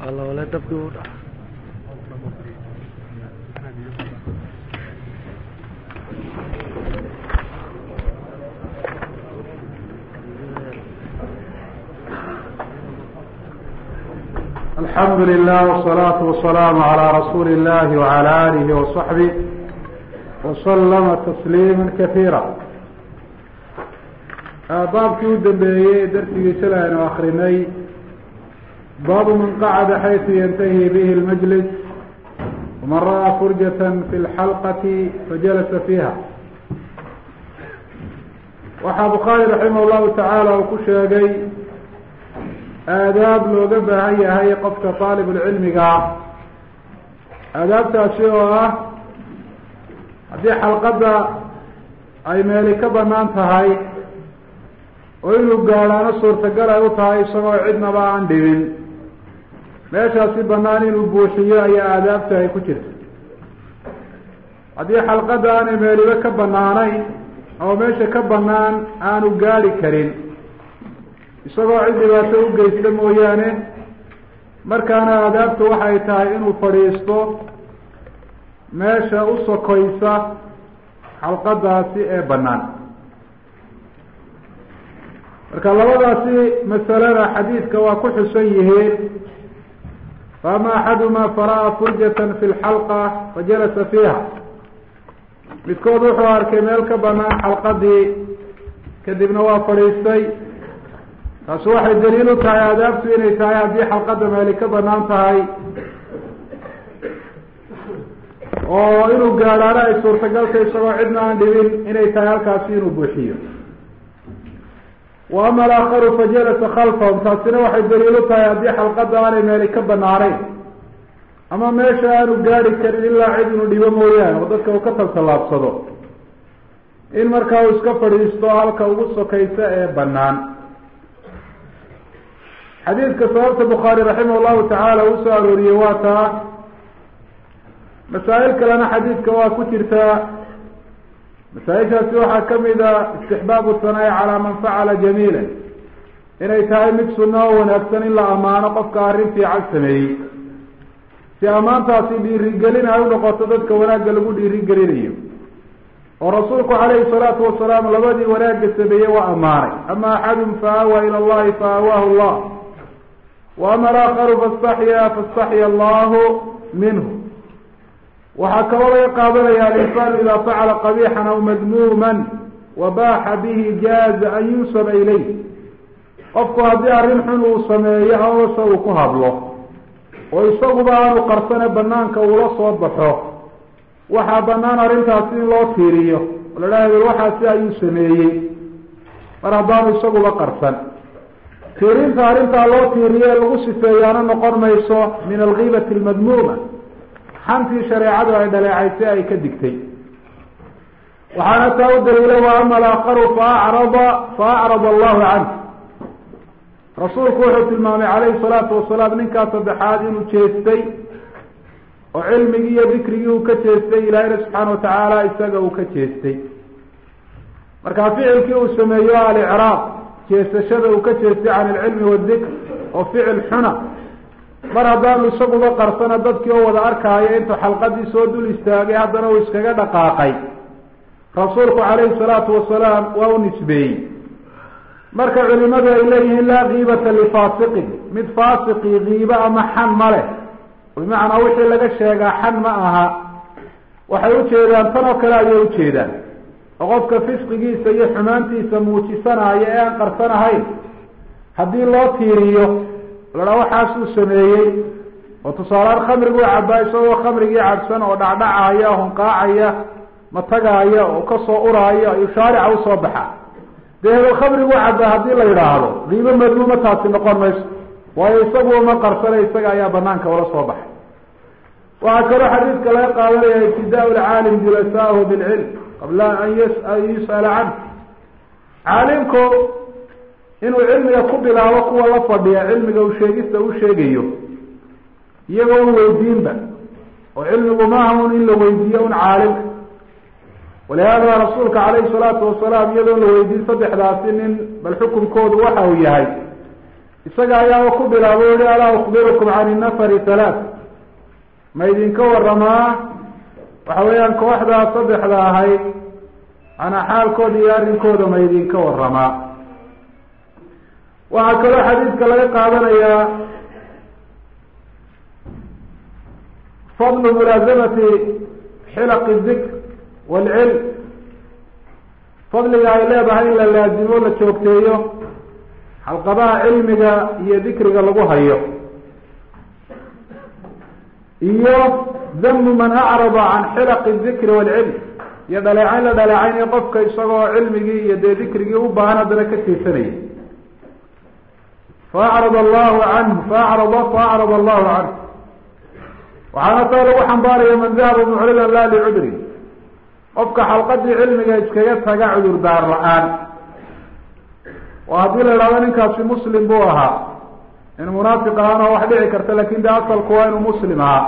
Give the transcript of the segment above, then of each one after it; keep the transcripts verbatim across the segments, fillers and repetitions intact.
الله ولا تبكي. الحمد لله والصلاة والسلام على رسول الله وعلى آله وصحبه وسلم تسليما كثيرا. بابكي ودنبيه درسي سلام آخريني باب من قعد حيث ينتهي به المجلس ومن رأى فرجة في الحلقة فجلس فيها. وحا بخاري رحمه الله تعالى وكشاقي آداب looga baahan yahay qofka طaalib cilmiga aadaabtaasi oo ah haddii xalqada ay meeli ka banaan tahay oo inuu gaadhaano suurtagal ay u tahay isagoo cidnaba aan dhibin meeshaasi banaan inuu buuxiyo ayaa aadaabta ay ku jirta. haddii xalqada aanay meeliba ka banaanayn oo meesha ka banaan aanu gaadhi karin isagoo cid dhibaato u geysta mooyaane markaana aadaabtu waxay tahay inuu fadhiisto meesha u sokoysa xalqadaasi ee bannaan. marka labadaasi masalada xadiidka waa ku xusan yihiin. faama axaduma fara'a furjatan fi lxalqa fajalasa fiiha, midkood wuxuu arkay meel ka bannaan xalqadii kadibna waa fadhiistay. taasi waxay daliil u tahay aadaabtu inay tahay haddii xalqada meeli ka banaan tahay oo inuu gaadhaano ay suurtagalta isagoo cidna aan dhibin inay tahay halkaasi inuu buuxiyo. wa ama alaakharu fajalasa khalfahum, taasina waxay daliil u tahay haddii xalqada aanay meeli ka banaanayn ama meesha aanu gaadhi karin ilaa cid inuu dhibo mooyaane oo dadka uu ka taltallaabsado in markaa uu iska fadhiisto halka ugu sokaysa ee banaan. xadiidka sababta bukhaari raximah llahu tacaala uu soo arooriyey waa taa. masaa'il kalena xadiidka waa ku jirtaa. masaa-ishaasi waxaa kamid a istixbaabu sanaa'i calaa man facala jamiila, inay tahay mid sunno oo wanaagsan in la ammaano qofka arrin fiican sameeyey si ammaantaasi dhiirigelin ay u noqoto dadka wanaagga lagu dhiirigelinayo. oo rasuulku calayhi salaatu wasalaam labadii wanaagga sameeyey waa ammaanay. ama axadun fa aawaa ila allahi fa aawaahu allah وama alaakharu faاstaxya faاstaxya allahu minhu. waxaa kaloo laga qaadanaya alinsanu ida facala qabixan aw madmuuman wabaaxa bihi jaaza an yunsaba ilayh. qofku haddii arrin xun uu sameeyo amase uu ku hadlo oo isaguba aanu qarsane banaanka uula soo baxo, waxaa banaan arrintaasi in loo tiiriyo oo la dhaha hebel waxaasi ayuu sameeyey mar haddaanu isaguba qarsan. tiirinta arrintaa loo tiiriye lagu sifeeyaana noqon mayso min algiibati almadmuuma, xantii shareecadu ay dhaleecaysay ay ka digtay. waxaana taa u daliila wa ama alaakharu faacrada faacrada allahu canhu. rasuulku wuxuu tilmaamay calayhi salaatu wasalaam ninkaa saddexaad inuu jeestay oo cilmigii iyo dikrigii uu ka jeestay, ilaahina subxaana watacaala isaga uu ka jeestay. markaa ficilkii uu sameeyo alicraab, jeesashada uu ka jeestay can ilcilmi wadikr oo ficil xuna, mar haddaanu isaguba qarsana dadkii oo wada arkaayo intuu xalqadii soo dul istaagay haddana uu iskaga dhaqaaqay, rasuulku calayhi salaatu wasalaam waa u nisbeeyey. marka culimadu ay leeyihiin laa kiibata lifaasiqin, mid faasiqii kiiba ama xan ma leh, bimacnaa wixii laga sheegaa xan ma aha. waxay ujeedaan tan oo kale ayay ujeedaan oo qofka fisqigiisa iyo xumaantiisa muujisanaayo ee aan qarsanahayn haddii loo tiiriyo ladhaa waxaasuu sameeyey oo tusaaleaan khamriguu cabaa isagoo khamrigii cabsan oo dhacdhacaaya honqaacaya matagaaya oo kasoo uraayo ayuu shaarica usoo baxa, dee hebel khamriguu cabaa haddii la yidhaahdo qiimo madmuuma taasi noqon mayso, waayo isagu uma qarsana isaga ayaa banaanka ula soo baxay. waxaa kaloo xadiidka laga qaadanaya ibtidaa lcaalim julasaahu bilcilm qabla an yus'ala canh. caalimku inuu cilmiga ku bilaabo kuwa la fadhiya cilmiga uu sheegista u sheegayo iyagoo un weydiinba, oo cilmigu maaha un in la weydiiyo un caalimka. walihaada rasuulka calayhi salaatu wasalaam iyadoon la weydiin saddexdaasi nin bal xukunkoodu waxa uu yahay isaga ayaa ku bilaabo yihi alaa ukbirukum can nafari halaath ma idinka waramaa waxa weeyaan kooxdaa saddexda ahayd anaa xaalkooda iyo arrinkooda ma idinka waramaa. waxaa kaloo xadiidka laga qaadanayaa fadlu mulaasamati xilaqi dikr waalcilm, fadliga ay leedahay in la laazimo la joogteeyo xalqadaha cilmiga iyo dikriga lagu hayo, iyo damu man acrada can xilaqi dikri waalcilm, iyo dhaleecayn la dhaleecaynayo qofka isagoo cilmigii iyo dee dikrigii u baahan haddana ka tiirsanaya. faacrada allahu canhu faacrada faacrada allahu canhu. waxaana taa lagu xambaaraya man dahaba mucridan la licudri, qofka xalqadii cilmiga iskaga taga cudur daar la-aan. oo haddii la idhahdo ninkaasi muslim buu ahaa, in munaafiq ahaana wax dhici karta, lakin de asalku waa inuu muslim ahaa.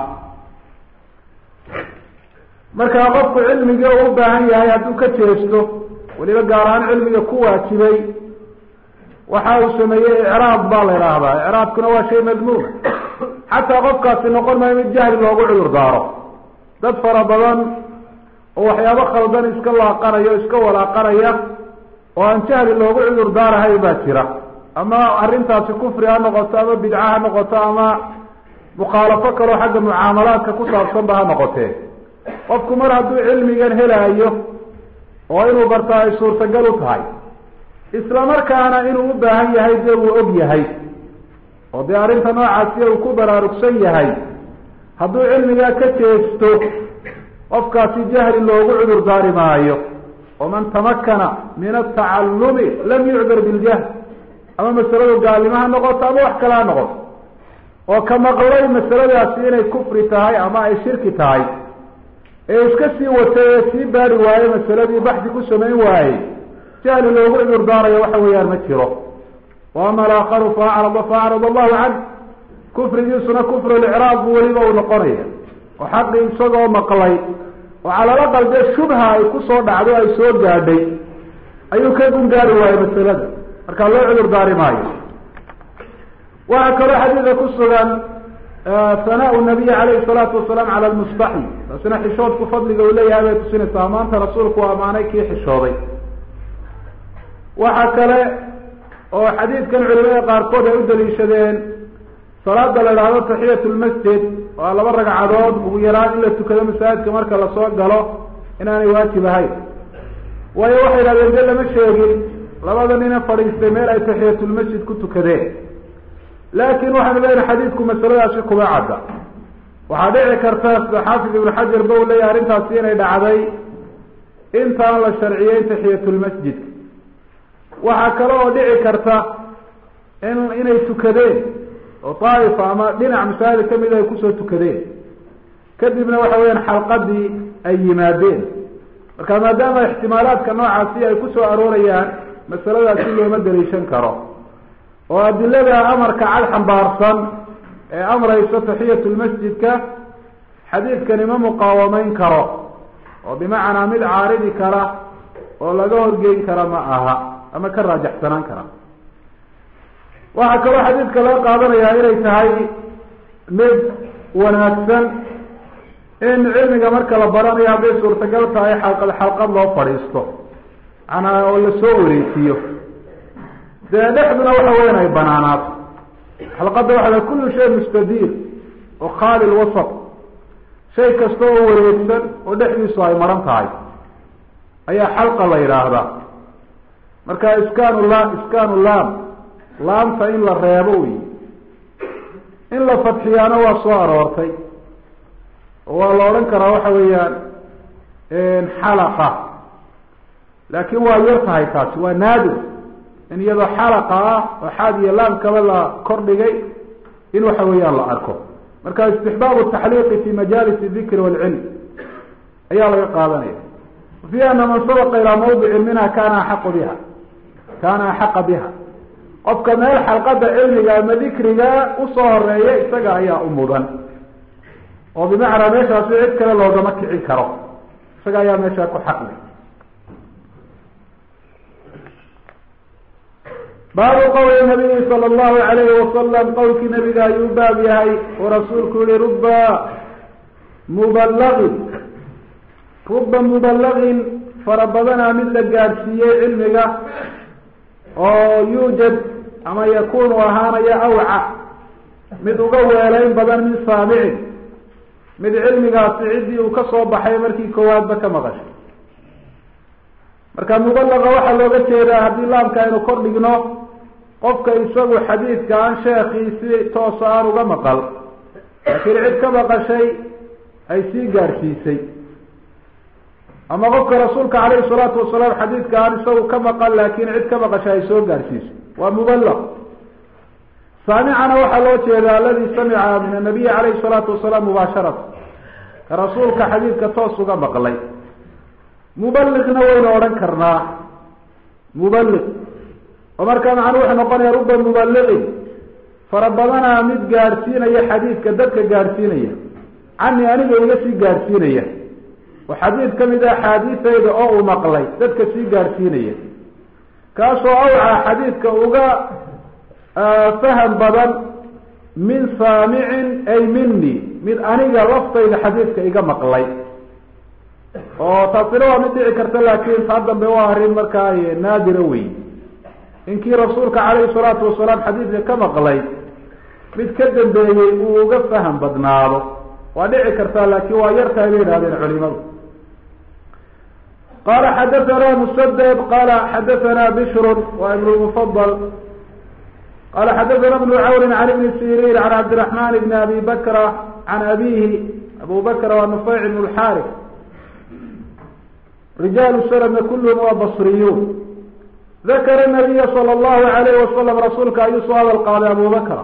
markaa qofku cilmigii u ubaahan yahay hadduu ka jeesto, weliba gaar ahaan cilmiga ku waajibay, waxa uu sameeyey icraab baa la idhaahdaa. icraabkuna waa shay madmuuma, xataa qofkaasi noqon maayo mid jahli loogu cudur daaro. dad fara badan oo waxyaabo khaldan iska laaqanaya o iska walaaqanaya oo aan jahli loogu cudur daarahay baa jira, ama arrintaasi kufri ha noqoto, ama bidca ha noqoto, ama mukhaalafo kaloo xagga mucaamalaadka ku saabsanba ha noqotee. qofku mar hadduu cilmigan helaayo oo inuu barta ay suurtagal u tahay, isla markaana inuu u baahan yahay dee uu og yahay, oo dee arrinta noocaasi uu ku baraarugsan yahay, hadduu cilmigaa ka jeesto qofkaasi jahli loogu cudur daari maayo. waman tamakana min atacallumi lam yucdur biljahl, ama masaladu gaalnimo ha noqoto ama wax kale ha noqoto, oo ka maqlay masaladaasi inay kufri tahay ama ay shirki tahay, ee iska sii watay ee sii baari waaye masaladii baxdi ku samayn waayey, jahli loogu cudur daarayo waxa weeyaan ma jiro. waama alaakaru faacrada faacrada allahu canh, kufrigiisuna kufru licraab buu weliba uu noqonaya, oo xaqii isagoo maqlay oo calala qalbe shubha ay kusoo dhacdo ay soo gaadhay ayuu ka gungaari waayey masalada, markaa loo cudur daari maayo. waxaa kaloo xadiidka ku sugan sanaa nabiy calayhi salaatu wasalaam cala lmustaxyi, taasina xishoodku fadliga uu leeyahay bay tusinaysaa. amaanta rasuulku u amaanay kii xishooday. waxa kale oo xadiidkan culimada qaarkood ay u daliishadeen salaada la idhaahdo taxiyat lmasjid, waa laba ragcadood ugu yaraan in la tukado masaajidka marka lasoo galo, inaanay waajib ahayn. waayo waxay idhahdeen de lama sheegin labada nina fadhiistay meel ay taxiyatulmasjid ku tukadeen, laakin waxaanu leeyahay xadiidku masaladaasi kuma cadda. waxaa dhici karta sida xaafid ibnu xajar ba u leeyahay arrintaasi inay dhacday intaan la sharciyeyn taxiyatulmasjidka. waxaa kale oo dhici karta in inay tukadeen oo daaifa ama dhinac masaajid kamid ay kusoo tukadeen, kadibna waxa weyaan xalqadii ay yimaadeen. marka maadaama ixtimaalaadka noocaasi ay kusoo aroorayaan, masaladaasi looma daliishan karo. oo adilada amarka cad xambaarsan ee amrayso taxiyatulmasjidka, xadiidkani ma muqaawameyn karo, oo bimacnaa mid caaridi kara oo laga horgeyn kara ma aha, ama ka raajaxsanaan kara. waxaa kaloo xadiidka laga qaadanayaa inay tahay mid wanaagsan in cilmiga marka la baranayo hadday suurtagal tahay xalqad xalqad loo fadhiisto, manaa oo lasoo wareejiyo, dee dhexduna waxa weyan ay banaanaato. xalqadda waxa la kullu shay mustadiir oo khaali lwasat, shay kasta oo wareegsan oo dhexdiisu ay maran tahay ayaa xalqa la yidhaahdaa. marka iskaanu la iskaanu laam, laamta in la reebo wey, in la fadxiyaana waa soo aroortay, oo waa la odhan karaa waxa weeyaan xalaqa, laakin waa yar tahay taasi, waa naadir in iyadoo xalaqa ah oo xaad iyo laamkaba la kordhigay in waxa weeyaan la arko. marka istixbaabu taxliiqi fi majaalis dikri waalcilm ayaa laga qaadanaya. fi ana man sabaqa ilaa mawdicin minha kana axaqu biha kana axaqa biha, qofka meel xalqada cilmiga ama dikriga usoo horeeya isaga ayaa u mudan, oo bimacnaa meeshaasi cid kale loogama kicin karo, isaga ayaa meeshaa ku xaqli. baabu qowli nabiyi sala allahu alayhi wasalam qowlkii nabiga ayuu baab yahay oo rasuulku yihi ruba mubalagin ruba mubalagin fara badanaa mid la gaadhsiiyey cilmiga oo yuujad ama yakunu ahaanaya awca mid uga weelayn badan min saamicin mid cilmigaasi ciddii uu ka soo baxay markii koowaadba ka maqashay. marka mubalaga waxaa looga jeedaa haddii laamka aynu kor dhigno qofka isagu xadiidka aan sheekii si toosa aan uga maqal laakiin cid ka maqashay ay sii gaadhsiisay, ama qofka rasuulka calayhi salaatu wasalaam xadiidka aan isagu ka maqal laakiin cid ka maqashay ay soo gaadhsiisay, waa mubalag. saamicana waxaa loo jeedaa aladi samica min anabiyi calayhi salaatu wasalaam mubaasharata, ka rasuulka xadiidka toos uga maqlay. mubaligna waynu odhan karnaa mubalig, oo markaa macnuu wuxuu noqonaya ruba mubaligin fara badanaa mid gaadhsiinaya xadiidka dadka gaadhsiinaya cani aniga iga sii gaadhsiinaya, oo xadiid ka mid ah axaadiisayda oo uu maqlay dadka sii gaadhsiinaya, kaasoo awca xadiidka uga faham badan min saamicin ay mini mid aniga laftayda xadiidka iga maqlay. oo taasina waa mid dhici karta, laakiin taa dambe waa arrin markaa naadira wey. inkii rasuulka calayhi salaatu wasalaam xadiidka ka maqlay mid ka dambeeyey uu uga faham badnaado waa dhici kartaa, laakiin waa yartahay bay yidhahdeen culimadu. qala xadathana musadad qala xadathana bishrun wa ibn mufadal qala xadathana ibnu cawnin can ibni sirin can cabdiraxman ibni abi bakra can abihi abu bakra wa nufayc ibn lxaarif rijaalu sanadna kulluhum waa basriyuun. dakara nabiya sala allahu alayhi wasalam rasuulka ayuu soo hadal qaaday abu bakra,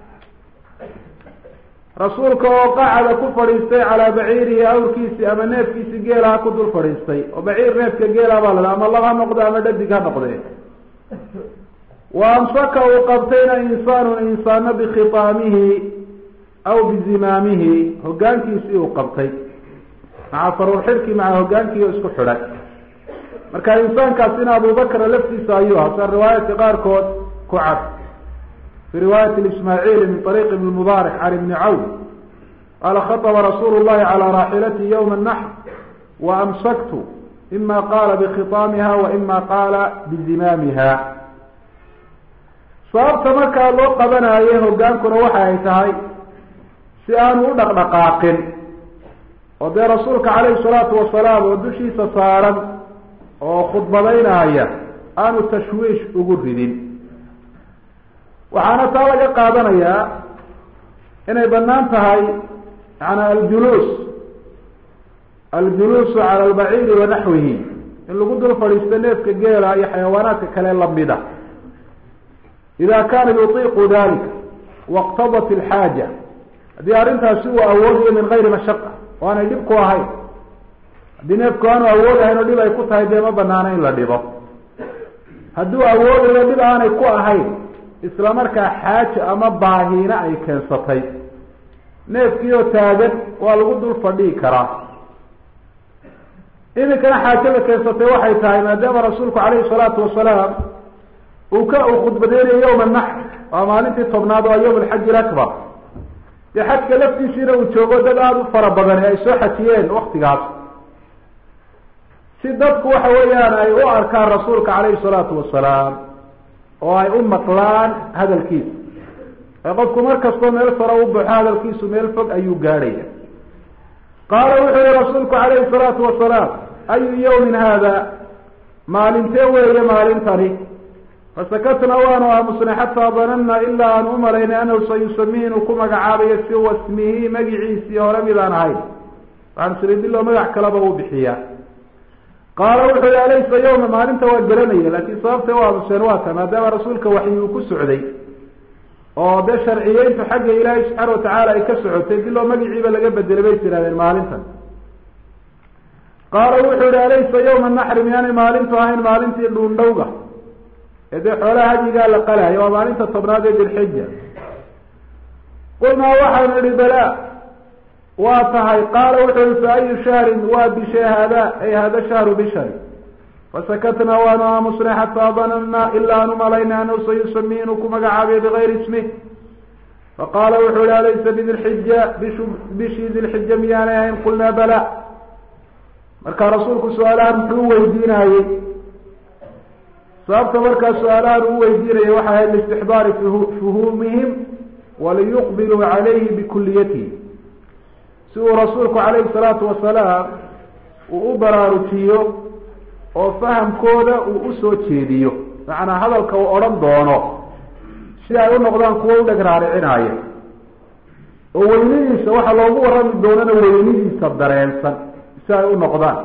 rasuulka oo qacada ku fadhiistay calaa baciirihi awrkiisi ama neefkiisi geelaha ku dul fadhiistay, oo baciir neefka geela baa la ama lab ha noqde ama dhadig ha noqdee. wa amsaka uu qabtayna insaanun insaano bikhitaamihi aw bizimaamihi hogaankiisii uu qabtay, maca faruurxirki maca hogaankii oo isku xidhay. marka insaankaasina abubakra laftiisa ayuu aha sa riwaayadka qaarkood ku cad. fi riwaayati ismaaciili min ariiq ibn mubaarak can ibni cawn qaala khaطba rasuulu llahi calaa raaxilati ywma naxr wa amsaktu ima qaala bikhitaamiha wa ima qaala bizimaamiha. sababta markaa loo qabanaaye hogaankuna waxa ay tahay si aanu u dhaqdhaqaaqin, oo dee rasuulka calayhi salaatu wasalaam oo dushiisa saaran oo khudbadaynaya aanu tashwiish ugu ridin. waxaana taa laga qaadanayaa inay banaan tahay yana aljuluus aljuluusu cala albaciiri wa naxwihi, in lagu dul fadhiisto neefka geela iyo xayawaanaadka kale lamida ida kaana yutiiqu dalika waqtadat alxaaja, haddii arrintaasi uu awoodayo min gayri mashaqa oo aanay dhib ku ahayn. haddii neefku aanu awoodahayn oo dhib ay ku tahay dee ma banaana in la dhibo. hadduu awoodayo dhib aanay ku ahayn isla markaa xaaja ama baahiina ay keensatay, neefkii oo taagan waa lagu dul fadhihi karaa. iminkana xaajada keensatay waxay tahay maadaama rasuulku calayhi salaatu wasalaam uu ka uu khudbadeynayo yawma naxr, waa maalintii tobnaad waa yawm alxaji ilakbar, dee xajka laftiisiina uu joogo dad aada u fara badan ee ay soo xajiyeen waktigaas, si dadku waxa weeyaan ay u arkaan rasuulka calayhi salaatu wasalaam oo ay u maqlaan hadalkiisa. ee qofku mar kastoo meel sare u baxo hadalkiisu meel fog ayuu gaadhaya. qaala wuxuu yihi rasuulku calayhi salaatu wasalaam ayu yawmin haada, maalintee weeye maalintani? fasakatna waanu aamusnay xataa danana ilaa aan u malaynay anahu sayusamihi inuu ku magacaabayo siwa ismihi magiciisii hore midaan ahayn, waxaan siri biloo magac kalaba uu bixiyaa. qaala wuxuu yihi alaysa yawma, maalinta waa garanaya, laakiin sababta u aamuseen waa ta maadaama rasuulka waxyi uu ku socday oo dee sharciyeyntu xagga ilaahay subxaana watacaala ay ka socotay biloo magiciiba laga bedelay bay tirahdeen maalintan. qaala wuxuu yihi alaysa yawma naxri, miyaanay maalintu ahayn maalintii dhuundhowga ee dee xoolaha hadyigaa la qalaayo, waa maalinta tobnaad ee dilxija. qulnaa waxaanu idhi balaa waa tahay. qaala wuxuu yihi fa ayu shahrin, waa bishe hada ay hada shahru bishari, fasakatna waanu aamusnay xataa dananna ilaa aanu malayna anahu sayusami inuu ku magacaabiyo bigayri ismih faqaala wuxuu ihi alaysa bidilxija bishu bishii dilxija miyaanay ahayn qulnaa bala. markaa rasuulku su-aalahan muxuu weydiinayey? sababta markaa su-aalahan uu weydiinayay waxay ahayd liistixdaari fuhuumihim waliyuqbiluu calayhi bikuliyatihi, si uu rasuulku calayhi salaatu wasalaam uu u baraarujiyo oo fahamkooda uu usoo jeediyo, macnaa hadalka uu odhan doono si ay u noqdaan kuwo u dheg raaricinaya, oo weynidiisa waxa loogu warrami doonana weynidiisa dareensan si ay u noqdaan.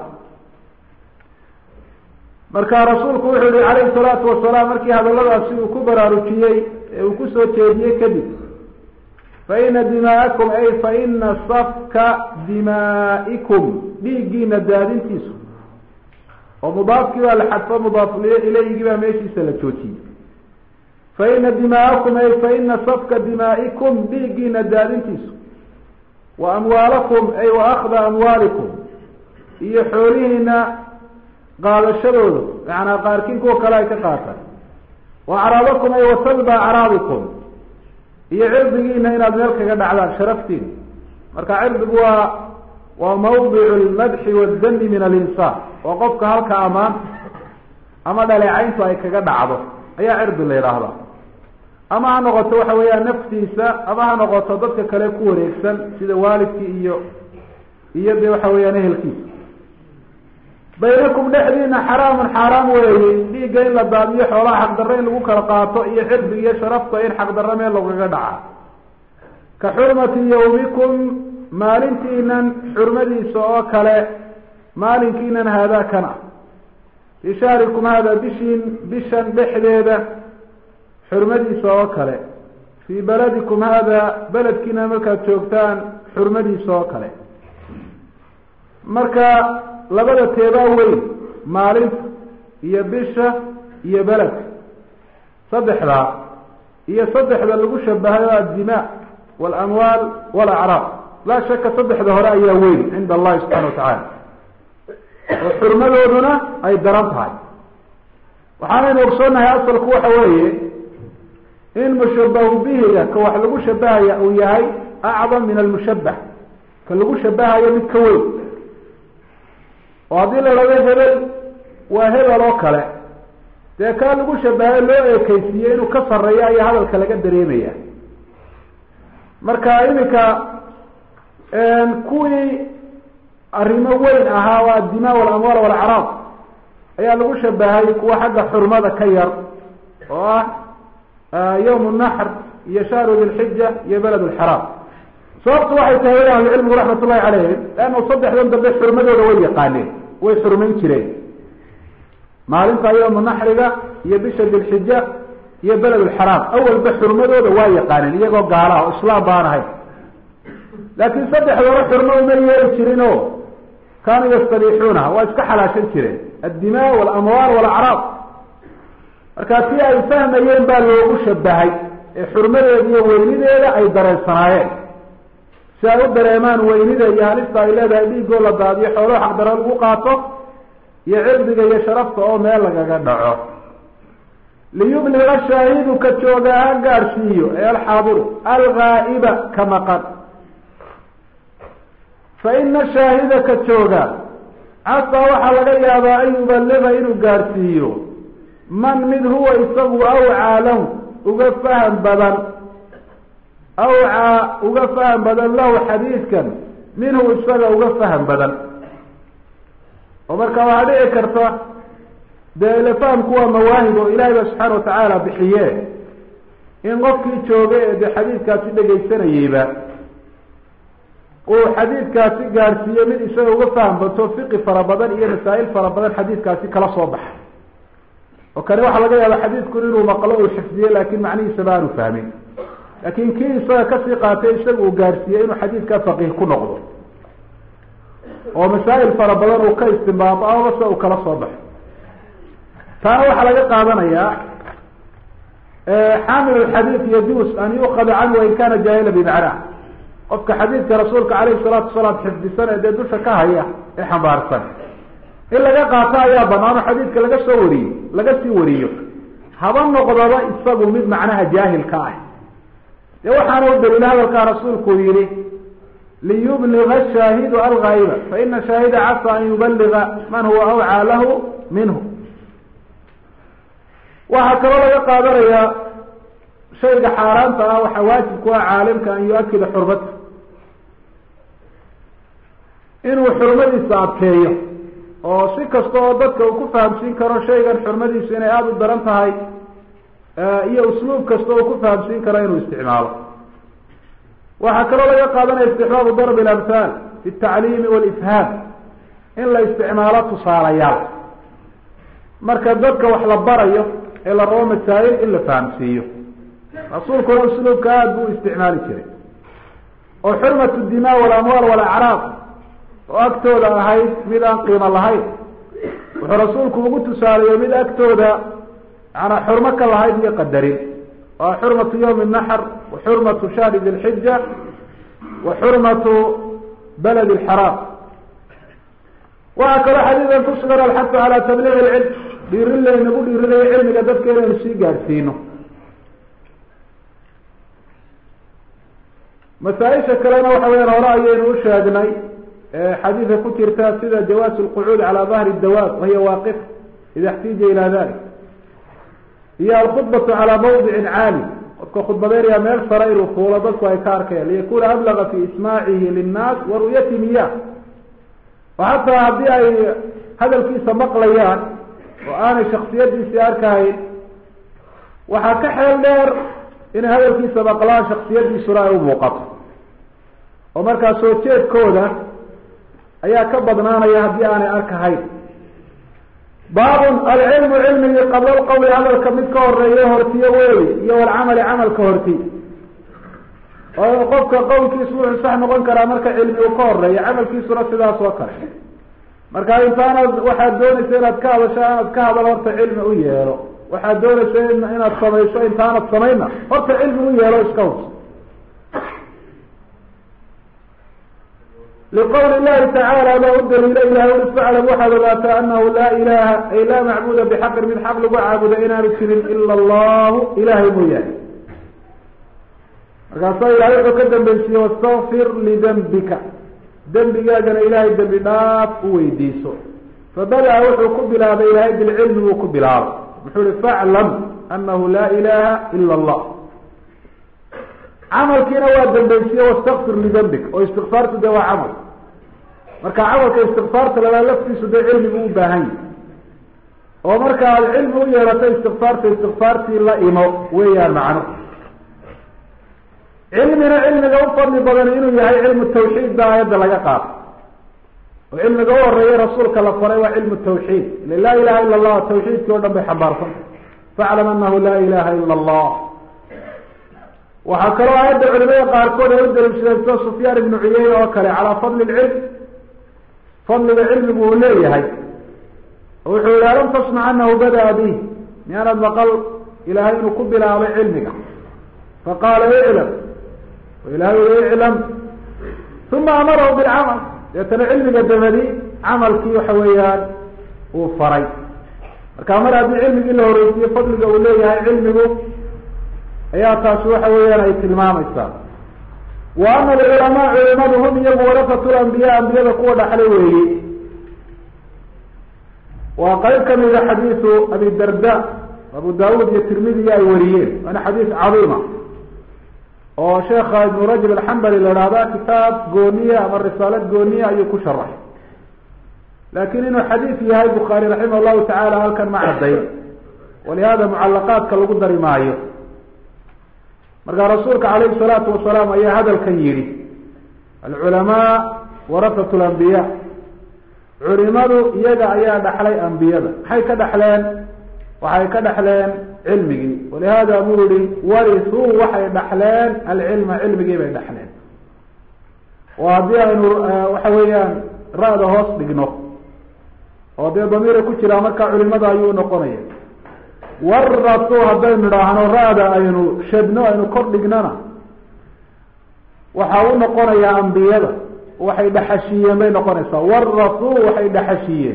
marka rasuulku wuxuu yihi calayhi salaatu wasalaam markii hadalladaasi uu ku baraarujiyey ee uu kusoo jeediyey kadib, faina dimaa'akum ay faina safka dimaa'ikum, dhiiggiina daadintiisu, oo mudaafkii baa la xadfo, mudaaf ilayhigii baa meeshiisa la joojiyey. faina dimaa'akum ay faina safka dimaa'ikum, dhiiggiina daadintiisu, wa amwaalakum ay wa akhda amwaalikum, iyo xoolihiina qaadashadooda, macnaa qaarkiin kuwa kale ay ka qaataan, wa acraabakum ay wasalba acraabikum, iyo cirdigiina inaad meel kaga dhacdaan, sharaftiina. marka cirdigu waa waa mawdicu lmadxi waddami min alinsaan, oo qofka halka amaan ama dhaleecayntu ay kaga dhacdo ayaa cirdi la yidhaahdaa, ama ha noqoto waxa weeyaan naftiisa, ama ha noqoto dadka kale ku wareegsan sida waalidkii iyo iyo de waxa weeyaan ehelkiisa. baynakum dhexdiina xaraamun xaaraam weeye, dhiigga in la daadiyo, xoolaha xaqdarro in lagu kala qaato, iyo cirdi iyo sharafta in xaqdarro meel lagaga dhaca. ka xurmati yawmikum, maalintiinan xurmadiisa oo kale, maalinkiinan haadaa kana, fii shahrikum haada, bishiin bishan dhexdeeda xurmadiisa oo kale, fii baladikum haada, beledkiina markaad joogtaan xurmadiisa oo kale. marka labada teebaa weyn, maalinta iyo bisha iyo beledka, saddexdaa iyo saddexda lagu shabahayo addimaa waalamwaal walacraab, laa shaka saddexda hore ayaa weyn cinda allahi subxana watacaala, oo xurmadooduna ay daran tahay. waxaanaynu ogsoonahay asalku waxa weeye in mushabahu bihiga ka wax lagu shabahaya uu yahay acdam min almushabah, ka lagu shabahayo mid ka weyn. oo haddii la dhado hebel waa hebel oo kale, dee kaa lagu shabahayo loo eekeysiiye inuu ka sarreeyo ayaa hadalka laga dareemaya. marka iminka kuwii arrimo weyn ahaa waa addimaa walamwaal walacraab ayaa lagu shabahay kuwa xagga xurmada ka yar, oo ah yawm naxr iyo shahru dilxija iyo beled lxaraam. sababtu waxay tahay ahlucilmigu raxmat ullahi caleyhim, leanna saddexdan dambe xurmadooda way yaqaaneen, way xurmayn jireen. maalinta yawmu naxriga iyo bisha dilxija iyo beled lxaraam awalba xurmadooda waa yaqaaneen, iyagoo gaalaha o islaam baan ahayn. laakiin saddexdooda xurmo uma yeeri jirin oo kaanuu yastariixuunaha, waa iska xalaashan jireen, addimaa walamwaal walacraab. markaa si ay fahmayeen baa loogu shabahay, ee xurmadeeda iyo weynideeda ay dareensanaayeen, si ay u dareemaan weynida iyo halista ay leedahay dhiigoo la daadiyo, xooloo xaqdaro lagu qaato, iyo cirdiga iyo sharafta oo meel lagaga dhaco. liyubliga shaahidu ka jooga ha gaadhsiiyo, ee alxaadiru alghaa'iba ka maqan. fa ina shaahida ka jooga casaa waxaa laga yaabaa an yubaliga inuu gaadhsiiyo man mid huwa isagu awcaa lahu uga faham badan, awcaa uga faham badan lahu xadiidkan minhu isaga uga faham badan. oo marka waxaa dhici karta dee ile fahamku waa mawaahib oo ilaahay ba subxaana watacaala bixiye, in qofkii jooga ee dee xadiidkaasi dhegaysanayeyba uu xadiidkaasi gaadhsiiyo mid isaga uga faham bato fiqi fara badan iyo masaa'il fara badan xadiidkaasi kala soo baxa. oo kani waxaa laga yaaba xadiidkun inuu maqlo uu xifdiye, laakin macnihiisa ba aanu fahmin. laakin kii isaga kasii qaatay isaga uu gaadhsiiyey inuu xadiidkaa faqiih ku noqdo, oo masaa'il fara badan uu ka istinbaato amaba se uu kala soo baxo. taana waxaa laga qaadanayaa xaamil alxadiid yajuus an yuukada canhu wain kana jaahila bimacnah, qofka xadiidka rasuulka calayhi salaatu wasalaam xifdisan ee dee dusha ka haya ee xambaarsan in laga qaato ayaa banaano xadiidka laga soo wariyo laga sii wariyo haba noqdaba isagu mid macnaha jaahilka ah dee waxaana u daliila hadalkaa rasuulku yihi liyubliga ashaahidu alghayba faina shaahida casa an yubaliga man huwa awcaa lahu minhu. waxaa kaloo laga qaadanayaa shayga xaaraanta ah waxaa waajib ku ah caalimka an yu-akida xurmata inuu xurmadiisa adkeeyo oo si kasta oo dadka uu ku fahamsiin karo shaygan xurmadiisu inay aada u daran tahay iyo usluub kasta oo ku fahamsiin karo inuu isticmaalo. waxaa kaloo laga qaadanaya istixbaabu darb اlamhaal fi اtacliimi wاlifhaam in la isticmaalo tusaalayaal marka dadka wax la barayo ee la rabo masaa'il in la fahamsiiyo. rasuulkuna usluubka aada buu isticmaali jiray oo xurmat الdima walamwaal walacraaq oo agtooda ahayd mid aan qiimo lahayn wuxuu rasuulku ugu tusaaleeyey mid agtooda manaa xurmo ka lahayd iyo qadarin waa xurmatu yawmi الnaxr wa xurmatu shahri di lxija wa xurmatu balad اlxaraam. waxaa kaloo xadiidan ku sugan alxasu calaa tabliiq اlcilm dhiirin laynagu dhiirinayo cilmiga dadka inaynu sii gaadhsiino. masaaisha kalena waxa weyaan hore ayaynu u sheegnay xadiidka ku jirta sida jawaasu lqucuud calaa dahri dawaab wahiya waaqif ida اxtiija ila dalik iyo alkhudbatu calaa mawdicin caali qofka khudbadeynaya meel sare inuu fuulo dadku ay ka arkeen liyakuna ablaga fi ismaacihi linnaas wa ru'yatihim iyah oo hataa haddii ay hadalkiisa maqlayaan oo aanay shaksiyadiisii arkahayn waxaa ka xeel dheer inay hadalkiisa maqlaan shaksiyadiisuna ay u muuqato oo markaa soo jeedkooda ayaa ka badnaanaya haddii aanay arkahayn. baabun alcilmu cilmigii qabla lqawli hadalka mid ka horeeya hortiyo weyi iyo walcamali camalka horti oo qofka qowlkiisu wuxuu sax noqon karaa marka cilmi uu ka horeeyo camalkiisuna sidaas oo kale. marka intaanad waxaad doonaysa inaad ka hadasho inaad ka hadal horta cilmi u yeelo waxaad doonaysa inaad samayso intaanad samayna horta cilmi u yeelo iska hus. liqawli llahi tacaala baa u daliila ilahay ui faclam waxaad ogaataa anahu laa ilaha ay laa macbuda bixaqin mid xaq lagu caabuda inaanu jirin ila allahu ilahay mooyaane. markaasaa ilahay wuxuu ka dambaysiiyey wastakfir lidembika dembigaagana ilahay dembi dhaaf u weydiiso. fabada-a wuxuu ku bilaabay ilahay bilcilmi buu ku bilaabay wuxuu ihi faclam anahu laa ilaha ila allah. camalkiina waa dambaysiye wastakfir lidembik oo istikfaartu dee waa camal marka camalka istikfaarta labaa laftiisu dee cilmi buu u baahan yahi oo marka aad cilmi u yeelato istikfaarta istikfaartii la imo weeyaan macno. cilmina cilmiga u fadli badan inuu yahay cilmu tawxiid ba aayadda laga qaato oo cilmiga u horeeya rasuulka la faray waa cilmu tawxiid ila laa ilaha ila allah tawxiidkii o dhan bay xambaarsan faclam anahu laa ilaha ila allah. waxaa kaloo aayadda culimada qaarkood ay u daliishadeen sida sufyaan ibnu cuyeyne oo kale calaa fadli lcilm fadliga cilmigu uu leeyahay wuxuu yihi alam tasmac anahu bada-a bih miyaanad maqal ilahay inuu ku bilaabay cilmiga faqaala iclam ilahay ui iclam uma amarahu bilcamal deetana cilmiga dabadi camalkii waxa weeyaan uu faray. marka mar haddii cilmigii la horeysiye fadliga uu leeyahay cilmigu ayaa taasi waxa weeyaan ay tilmaamaysaa. wa ana alculamaa culimadu hum iyagu warafatu lambiya ambiyada kuwa dhaxlay weeye. waa qeyb kamida xadiisu abi darda abu daawud iyo tirmidiya ay wariyeen waana xadiis cadiima oo sheekha ibnu rajab alxambali la ihahda kitaab gooniya ama risaalad gooniya ayuu ku sharaxay laakin inuu xadiis yahay bukhaari raximah llahu tacaala halkan ma caddayn walihada mucalaqaadka lagu dari maayo. markaa rasuulka calayhi salaatu wasalaam ayaa hadalkan yihi alculamaa warafatu lambiya culimadu iyaga ayaa dhaxlay ambiyada maxay ka dhaxleen waxay ka dhaxleen cilmigii walihada buu yihi warisuu waxay dhaxleen alcilma cilmigii bay dhaxleen oo haddii aynu waxa weeyaan ra-da hoos dhigno oo dee damiira ku jiraa markaa culimada ayuu noqonaya. warasuu haddaynu idhaahno ra-da aynu shadno aynu kor dhignana waxa u noqonayaa ambiyada waxay dhaxashiiyeen bay noqonaysaa warasuu waxay dhaxashiiyeen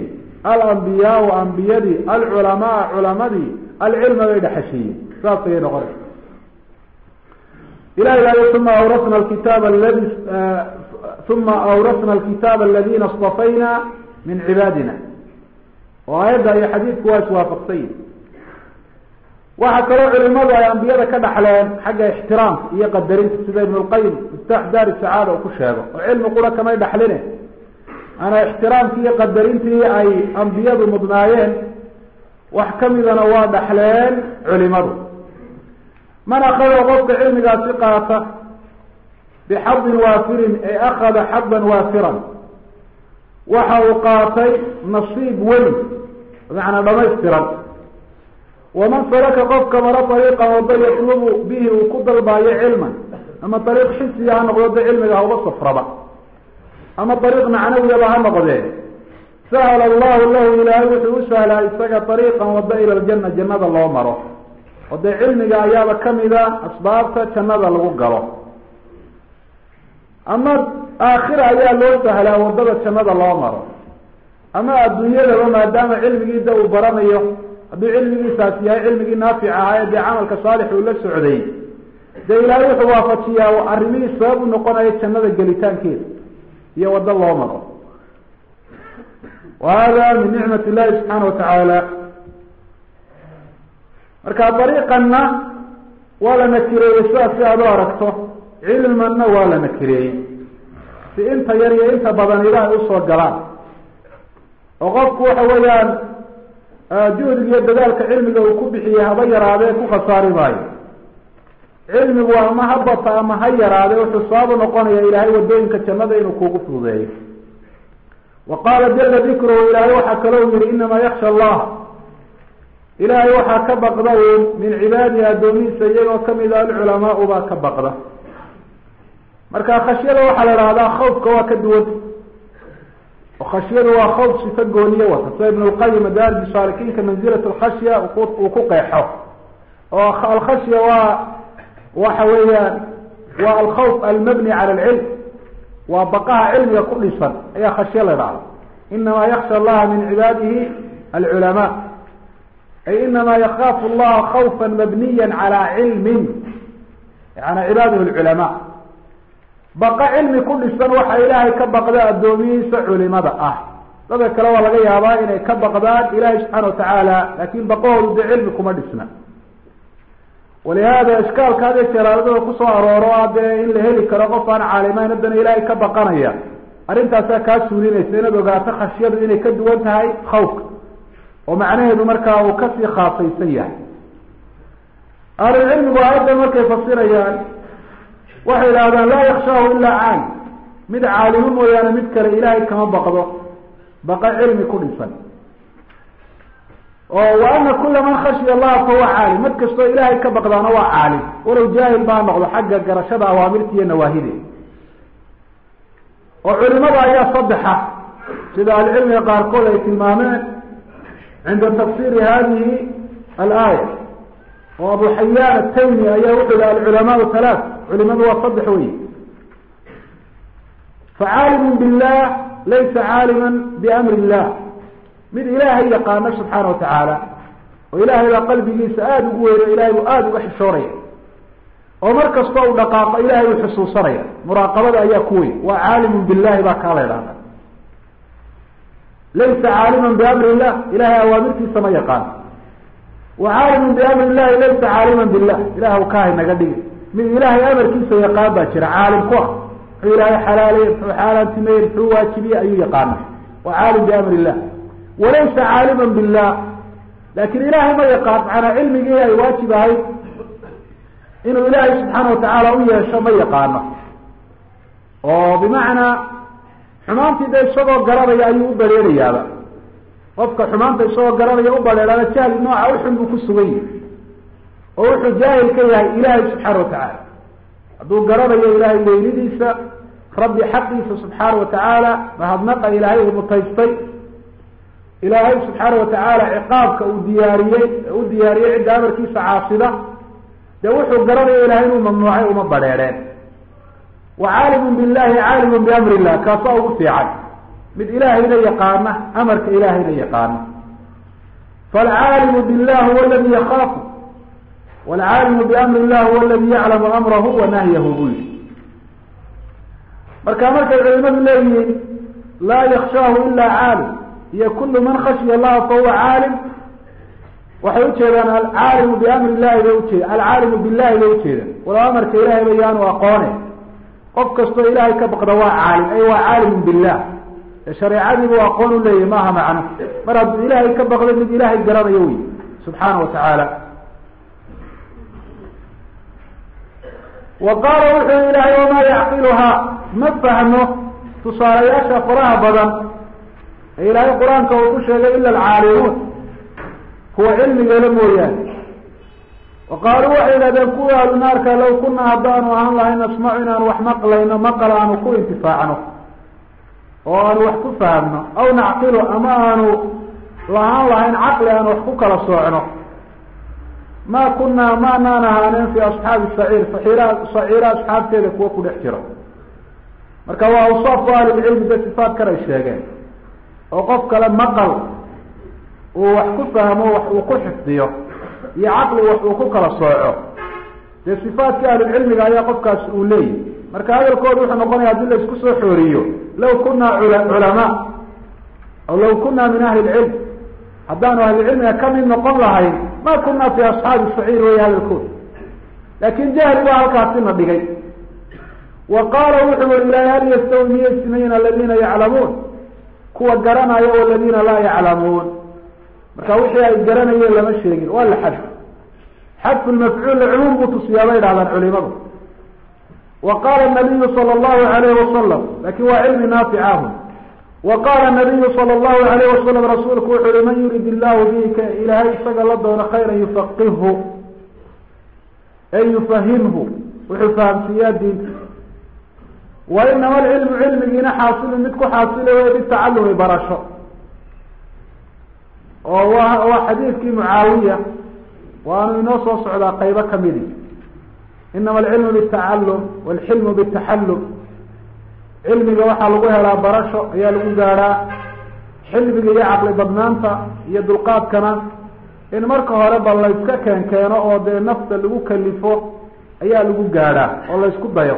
alambiyaau ambiyadii alculamaa culamadii alcilma bay dhexeshiiyeen saas ayay noqonaysa ilahi ilahy uma awrasna alkitaaba aladi uma awrasna alkitaaba aladina istafayna min cibaadina oo aayadda iyo xadiidku waa iswaafaqsayin waxaa kaloo culimadu ay ambiyada ka dhaxleen xagga ixtiraamka iyo qadarinta sida ibn lqayim miftaax daari sacaada uu ku sheego oo cilmi qura kamay dhaxline ana ixtiraamkii iyo qadarintii ay ambiyadu mudnaayeen wax kamidana waa dhaxleen culimadu man akada qofka cilmigaasi qaata bixadin waafirin ay akada xadan waafiran waxa uu qaatay nasiib weyn macnaa dhamaystiran waman salaka qofka maro ariiqan wada yatlubu bihi uu ku dalbaayo cilman ama ariiq xisiya ha noqdo da cilmiga hauga safraba ama ariiq macnawiyaba ha noqdee sahla allahu lahu ilaahay wuxuu u sahlaa isaga ariiqan wada ila ljana jannada loo maro oo dee cilmiga ayaaba kamida asbaabta jannada lagu galo ama aakhira ayaa loo sahlaa wadada jannada loo maro ama adduunyadaba maadaama cilmigiida uu baranayo hadduu cilmigiisaas yahay cilmigii naafic ahaa ee dee camalka saalix uu la socday dee ilaahay wuxuu waafajiyaa arrimihii sabab u noqonaya jannada gelitaankeeda iyo waddo loo maro wa hada min nicmat illahi subxaana watacaala marka dariiqanna waa la nakireeyey sidaas si aad u aragto cilmanna waa la nakireeyey si inta yar iyo inta badan ilaah ay usoo galaan oo qofku waxa weeyaan juhdiga iyo dadaalka cilmiga uu ku bixiyey haba yaraadee ku khasaari maayo cilmigu ama ha bata ama ha yaraade wuxuu sababu noqonaya ilaahay wadooyinka jannada inuu kugu fududeeyo wa qaala jala dikruhu ilaahay waxaa kaloo yihi inamaa yaksha allah ilaahay waxaa ka baqda un min cibaadihi addoomihiisa iyagoo kamida alculamaau baa ka baqda marka khashyada waxaa la ihahdaa khawfka waa ka duwan oo khashyadu waa khawf sifa gooniye wata sida ibn lqayim madaarij saalikiinka manzilat alkhashya uu ku qeexo oo alkhashya waa waxa weeyaan waa alkhawf almabni cala alcilm waa baqaha cilmiga ku dhisan ayaa khashya la dhahda inamaa yaksha allaha min cibaadihi alculamaa ay inamaa yakaafu allaha khawfa mabniya cala cilmin yani cibaadihi alculamaa baqa cilmi ku dhisan waxa ilaahay ka baqda addoomihiisa culimada ah dadka kale waa laga yaabaa inay ka baqdaan ilahay subxaana watacaala laakin baqahoodu dee cilmi kuma dhisna walihada ishkaalka hadee jeeraaladada kusoo arooro a dee in la heli karo qof aan caalimayn haddana ilaahay ka baqanaya arrintaasaa kaa suulinaysa inaad ogaato khashyadu inay ka duwan tahay khawfka oo macnaheedu markaa uu kasii khaasaysan yahay ahlulcilmigu aayaddan markay fasirayaan waxay idhahdaan laa yakshaahu ilaa caalim mid caalimo mooyaane mid kale ilaahay kama baqdo baqa cilmi ku dhisan oo wa ana kula man khashiya allaha fahuwa caalim mid kastoo ilaahay ka baqdaana waa caalim walow jaahil baa noqdo xagga garashada awaamirta iyo nawaahide oo culimada ayaa saddexa sida ahlucilmiga qaarkood ay tilmaameen cinda tafsiri hadihi alaaya oo abu xayaan ataymi ayaa wuxuu yihi alculamaau halaat culimadu waa saddex wey facaalimu billah laysa caalima biamri illah mid ilaahay yaqaano subxaana watacaala oo ilaahay baa qalbigiisa aada ugu weyno ilahay buu aada uga xishooraya oo mar kasta u dhaqaaqo ilahay uu xusuusanaya muraaqabada ayaa ku weyn waa caalimu billahi baa kaa la idhahda laysa caaliman biamri illah ilahay awaamirtiisa ma yaqaano wa caalimun biamri illahi laysa caaliman billah ilaah kaahay naga dhigi mid ilaahay amarkiisa yaqaan baa jira caalim ku ah muxuu ilaahay xalaaleeye muxuu xaaraantimeeye muxuu waajibiye ayuu yaqaana waa caalim biamri illah walaysa caaliman billah laakin ilaahay ma yaqaan macanaa cilmigii ay waajib ahayd inuu ilaahay subxaana watacaala u yeesho ma yaqaano oo bimacnaa xumaantii de isagoo garanaya ayuu u bareerayaaba qofka xumaanta isagoo garanaya u bareeraana jahli nooca uxun buu ku sugan yahay oo wuxuu jaahil ka yahay ilaahay subxaana watacaala hadduu garanayo ilaahay weynidiisa rabbi xaqiisa subxaana watacaala mahadnaqa ilaahay uu mutaystay ilaahay subxaana watacaala ciqaabka uu diyaariyey u diyaariyey cidda amarkiisa caasida dee wuxuu garanayo ilahay inuu mamnuucay uma badheereen wa caalimun billahi caalimun biamri illah kaasaa ugu fiican mid ilaahayna yaqaana amarka ilaahayna yaqaana. falcaalimu billah huwa aladi yakaafu waalcaalimu biamri illah huwa aladi yaclamu amrahu wa nahyahu buu yihi. marka markay culimadu leeyihiin laa yakshaahu ila caalim iyo kulu man khashiya allaha fahuwa caalim, waxay ujeedaan alcaalimu biamri illahi bay ujeeda alcaalimu billahi bay ujeedaan, wala amarka ilahay ba yaanu aqoone. qof kastoo ilaahay ka baqda waa caalim, ay waa caalimun billah, shareecadiibu aqoon u leeyahy maaha macno. mar hadduu ilaahay ka baqdo mid ilaahay garanayo wey subxaana wa tacaala. wa qaala wuxuu ilaahay wamaa yacqiluhaa, ma fahmo tusaalayaasha faraha badan ee ilaahay qur-aanka uu ku sheegay ila alcaalimuun, kuwa cilmigeela mooyaane. wa qaaluu waxay yidhahdeen kuwa ahlu naarka low kunaa haddaanu ahaan lahayn nasmacu inaanu wax maqlayno maqal aanu ku intifaacno oo aanu wax ku fahamno, aw nacqilu ama aanu lahaan lahayn caqli aanu wax ku kala soocno, ma kunaa maanaan ahaaneen fi asxaabi saciir saciira saciira asxaabteeda kuwa ku dhex jiro. marka waa awsaafu ahlilcilmi de sifaat kalay sheegeen, oo qof kale maqal uu wax ku fahmo wax uu ku xifdiyo iyo caqli wax uu ku kala sooco, dee sifaatkii ahlulcilmiga ayaa qofkaas uu leeyahy. marka hadalkooda wuxuu noqonaya haddii la isku soo xooriyo law kunaa culamaa aw law kunaa min ahli lcilm, haddaanu ahlicilmiga kamid noqon lahayn ma kunaa fi asxaabi saciir wey hadalkooda. laakin jahli baa halkaasina dhigay. wa qaala wuxuu ui ilahay hal yastawi miyay simayin aladiina yaclamuun, kuwa garanaya waladiina laa yaclamuun. marka wixii ay garanayeen lama sheegin, waa la xadf xadfu lmafcuul cumuum buu tusiyaa bay dhahdaan culimadu. wa qaala nabiyu sala allahu alayhi wasalam, lakin waa cilmi naaficahu. wa qaala nabiyu sala allahu alayhi wasalam, rasuulku wuxu uhi man yurid illahu bihi ka ilaahay isaga la doono khayran yufaqihhu ay yufahimhu, wuxuu fahamsiiyaa diinta. wa inama alcilmu cilmigiina xaasilu mid ku xaasila wey bitacalumi barasho, oo wa waa xadiidkii mucaawiya waanu inoo soo socdaa qaybo kamidi. inama alcilmu bitacalum walxilmu bitaxallum, cilmiga waxaa lagu helaa barasho ayaa lagu gaadhaa, xilmiga iyo caqli badnaanta iyo dulqaadkana in marka hore ba layska keen keeno oo dee nafta lagu kalifo ayaa lagu gaadhaa oo laysku dayo.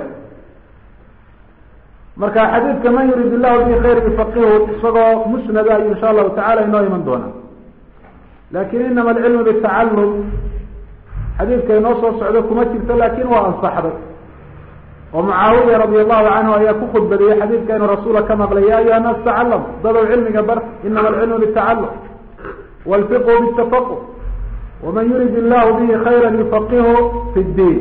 marka xadiidka man yurid illahu bihi khayr yufaqihu isagoo musnada ayu insha allahu tacala inoo iman doona. lakin inama alcilmu bitacalum xadiidka inoo soo socdo kuma jirto, lakin waa ansaxday oo mucaawiya radi allahu canhu ayaa ku khudbadiyey xadiidka inuu rasuula ka maqlay ya ayuha naas tacalam, dadow cilmiga bar, inama alcilmu bitacalum walfiqhu bitafaqu waman yurid illahu bihi khayra yufaqihu fi ddiin.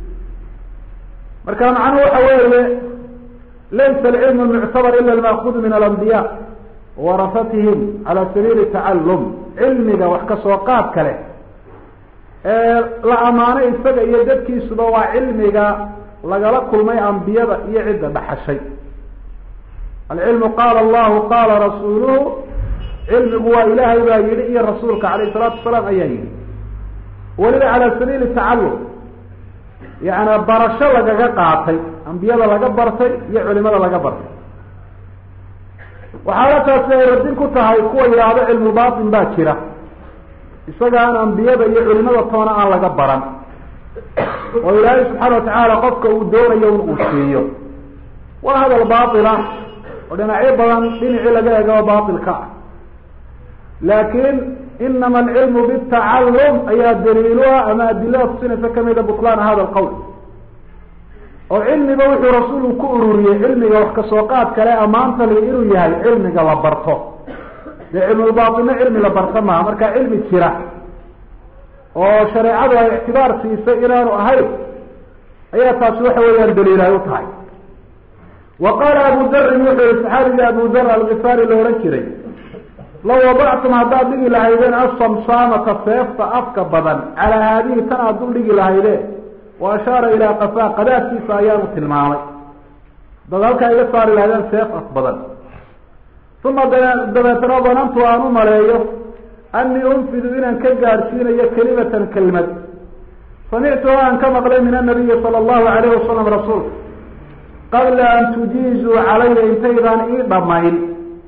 marka macnuhu waxa weeye laysa alcilmu muctabar ila almaakudu min alambiya warasatihim cala sabiili tacalum, cilmiga wax ka soo qaad kale ee la amaanay isaga iyo dadkiisuba waa cilmiga lagala kulmay ambiyada iyo cidda dhaxashay. alcilmu qaala allahu qaala rasuuluhu, cilmigu waa ilaahay baa yihi iyo rasuulka alayh salaatu wasalaam ayaa yihi. weliba cala sabiili tacalum, yani barasho lagaga qaatay, ambiyada laga bartay iyo culimada laga bartay. waxaala taasi ay radin ku tahay kuwa yidhaahdo cilmu batin baa jira, isaga aan ambiyada iyo culimada toona aan laga baran, oo ilaahay subxaana watacaala qofka uu doonayo in uu siiyo. waa hadal baila oo dhinacyo badan dhinacii laga eego bailka ah. laakin inama alcilmu bitacalum ayaa daliiluha ama adilada tusinaysa kamida butlaan hada alqawl. oo cilmiga wuxuu rasuulku ku ururiyey cilmiga wax kasoo qaad kale amaanta li inuu yahay cilmiga la barto. dee cilmulbatina cilmi la barta maha, marka cilmi jira oo shareecadu ay ictibaar siisay inaanu ahayn ayaa taasi waxa weeyaan daliil ay u tahay. wa qaala abu darin wuxuu yihi saxaabiga abu dar alkifaari la ohan jiray, law wadactum haddaad dhigi lahaydeen asamsaamata seefta afka badan calaa haadihi tan aad dul dhigi lahaydeen, wa ashaara ilaa qafaa qadaadkiisa ayaanu tilmaamay, dad halkaa iga saari lahaydeen seef af badan. uma dabeetana danantu aan u maleeyo anii unfidu inaan ka gaadhsiinayo kelimatan kelmad samictuha aan ka maqlay min anabiyi sala allahu alayhi wasalam rasuulka qabla an tujiizuu calaya intaydaan ii dhamayn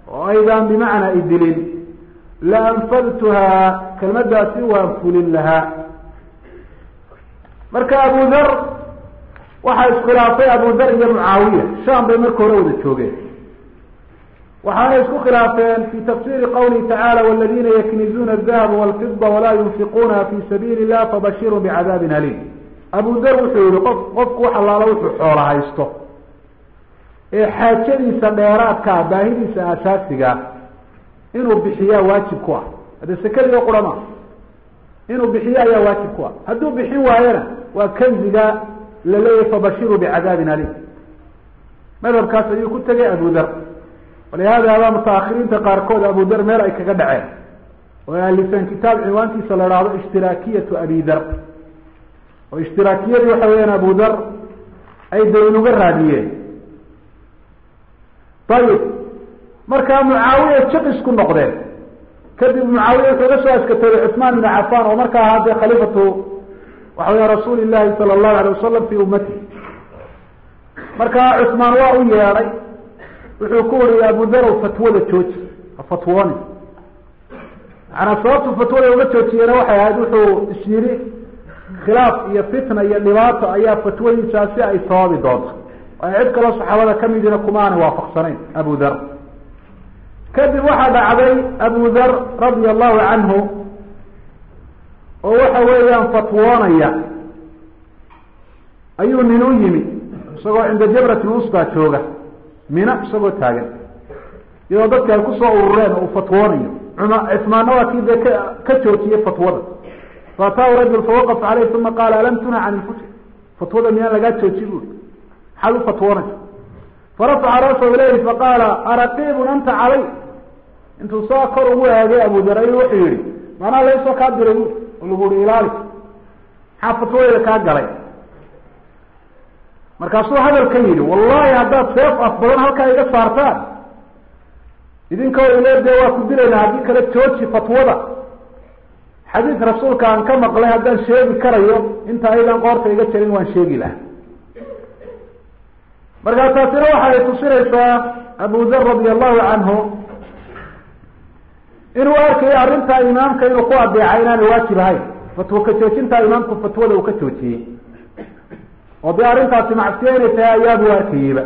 وأيضا بمعنى إدلين لأنفذتها كلمة وأنفل لها. مركا أبو ذر waxaa iskhilaafay Abu Dhar iyo Muawiya Sham bay markii hore wada joogeen waxaana isku khilaafeen fi tafsir qawli ta'ala walladina yaknizuna adh-dhahaba wal-fidda wa la yunfiquna fi sabili Allah fabashirhum bi'adabin alim. Abu Dhar wuxuu yiri qof qofku waxa laala wuxuu xoolo haysto ee xaajadiisa dheeraadka baahidiisa asaasiga inuu bixiyaa waajib ku ah hada sakaliga qurama inuu bixiyaa ayaa waajib ku ah haduu bixin waayana waa kanziga لليه فبشروا بعذاب أليم. ماذا الكاس يقول تجي أبو ذر ولهذا هذا متأخرين تقاركود أبو ذر ملائكة كجدعين ولسان كتاب عنوانتي صلى الله عليه اشتراكية أبي ذر واشتراكية يحوين أبو ذر أي دين غراديين. طيب مركا معاوية شقس كل نقدين كذب معاوية تغسوس كتير عثمان بن عفان ومركا هذا خليفته وحوى رسول الله صلى الله عليه وسلم في أمته. مركا عثمان واو ياري وحكور يا أبو ذر فتوى التوت فتواني أنا صوت فتوى التوت يا روحي هذا الشيري خلاف يا فتنة يا نبات يا فتوى ساسية أي صواب ضاد ويعد كلا صحابة كم يدنا كمان وافق سنين أبو ذر كذب واحد علي أبو ذر رضي الله عنه ووحا ويان فتوانيا أيو منو يمي سقو عند جبرة الوسطى شوغة منا سقو تاغن يو ضدك الكسوة أورين وفتوانيا عثمان واكيد كتوتي فتوانا فأتاه رجل فوقف عليه ثم قال ألم تنع عن الفتح فتوانا ميانا لقات توتيبون حلو فتوانا فرفع رأسه إليه فقال أرقيب أنت علي انتو ساكر هو هذا أبو ذرعي وحيري مانا ليس كادر ولقول إلالك حافتوه إلى كاقري مركاسو هذا الكيل والله هذا سيف أفضلون هلكا إيقا صارتان إذن كو إليه ديوا كدير إلى هذه كانت توتشي فتوضا حديث رسولك عن كما قال هذا الشيء كريو انت أيضا قارت إيقا تشرين وان شيء له مركاسو سيروحا يتصير أبو ذر رضي الله عنه إنه أركي أرنتا إمامك إنه قوة بعينان واجب هاي فتوكتوشنتا إمامك فتولى وكتوشي وبأرنتا سمعتين تأياب واركيبا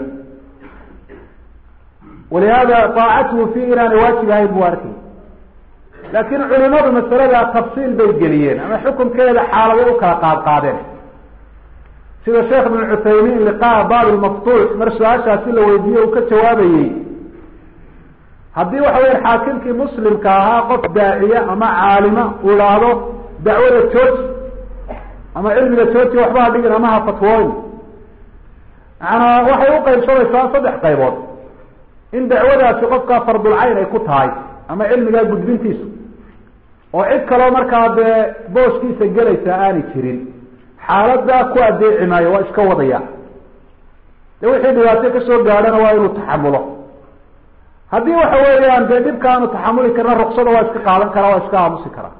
ولهذا طاعته في إيران واجب هاي بواركي لكن علماء المسألة تفصيل بالجليين أما حكم كذا حالة وكلا قاد قادين سيد الشيخ ابن عثيمين لقاء باب المفتوح مرسو عشا سيلا ويديه وكتوابيه haddii waxa weeye xaakimkii muslimka ahaa qof daaciye ama caalima uu laado dacwada toos ama cilmiga toos waxba dhigin ama ha fatwooyin ana waxay u qaybsanaysaa saddex qaybood in dacwadaasi qofka fardul ayn ay ku tahay ama cilmiga gudbintiisa oo cid kale markaa dee booskiisa galaysa aanay jirin xaaladda ku adeeci maayo waa iska wadaya de wixii dhibaato ka soo gaadhana waa inuu taxamulo haddii waxa weeyaan dee dhibkaanu taxamuli karna ruqsada waa iska qaadan karaa waa iska aamusi karaa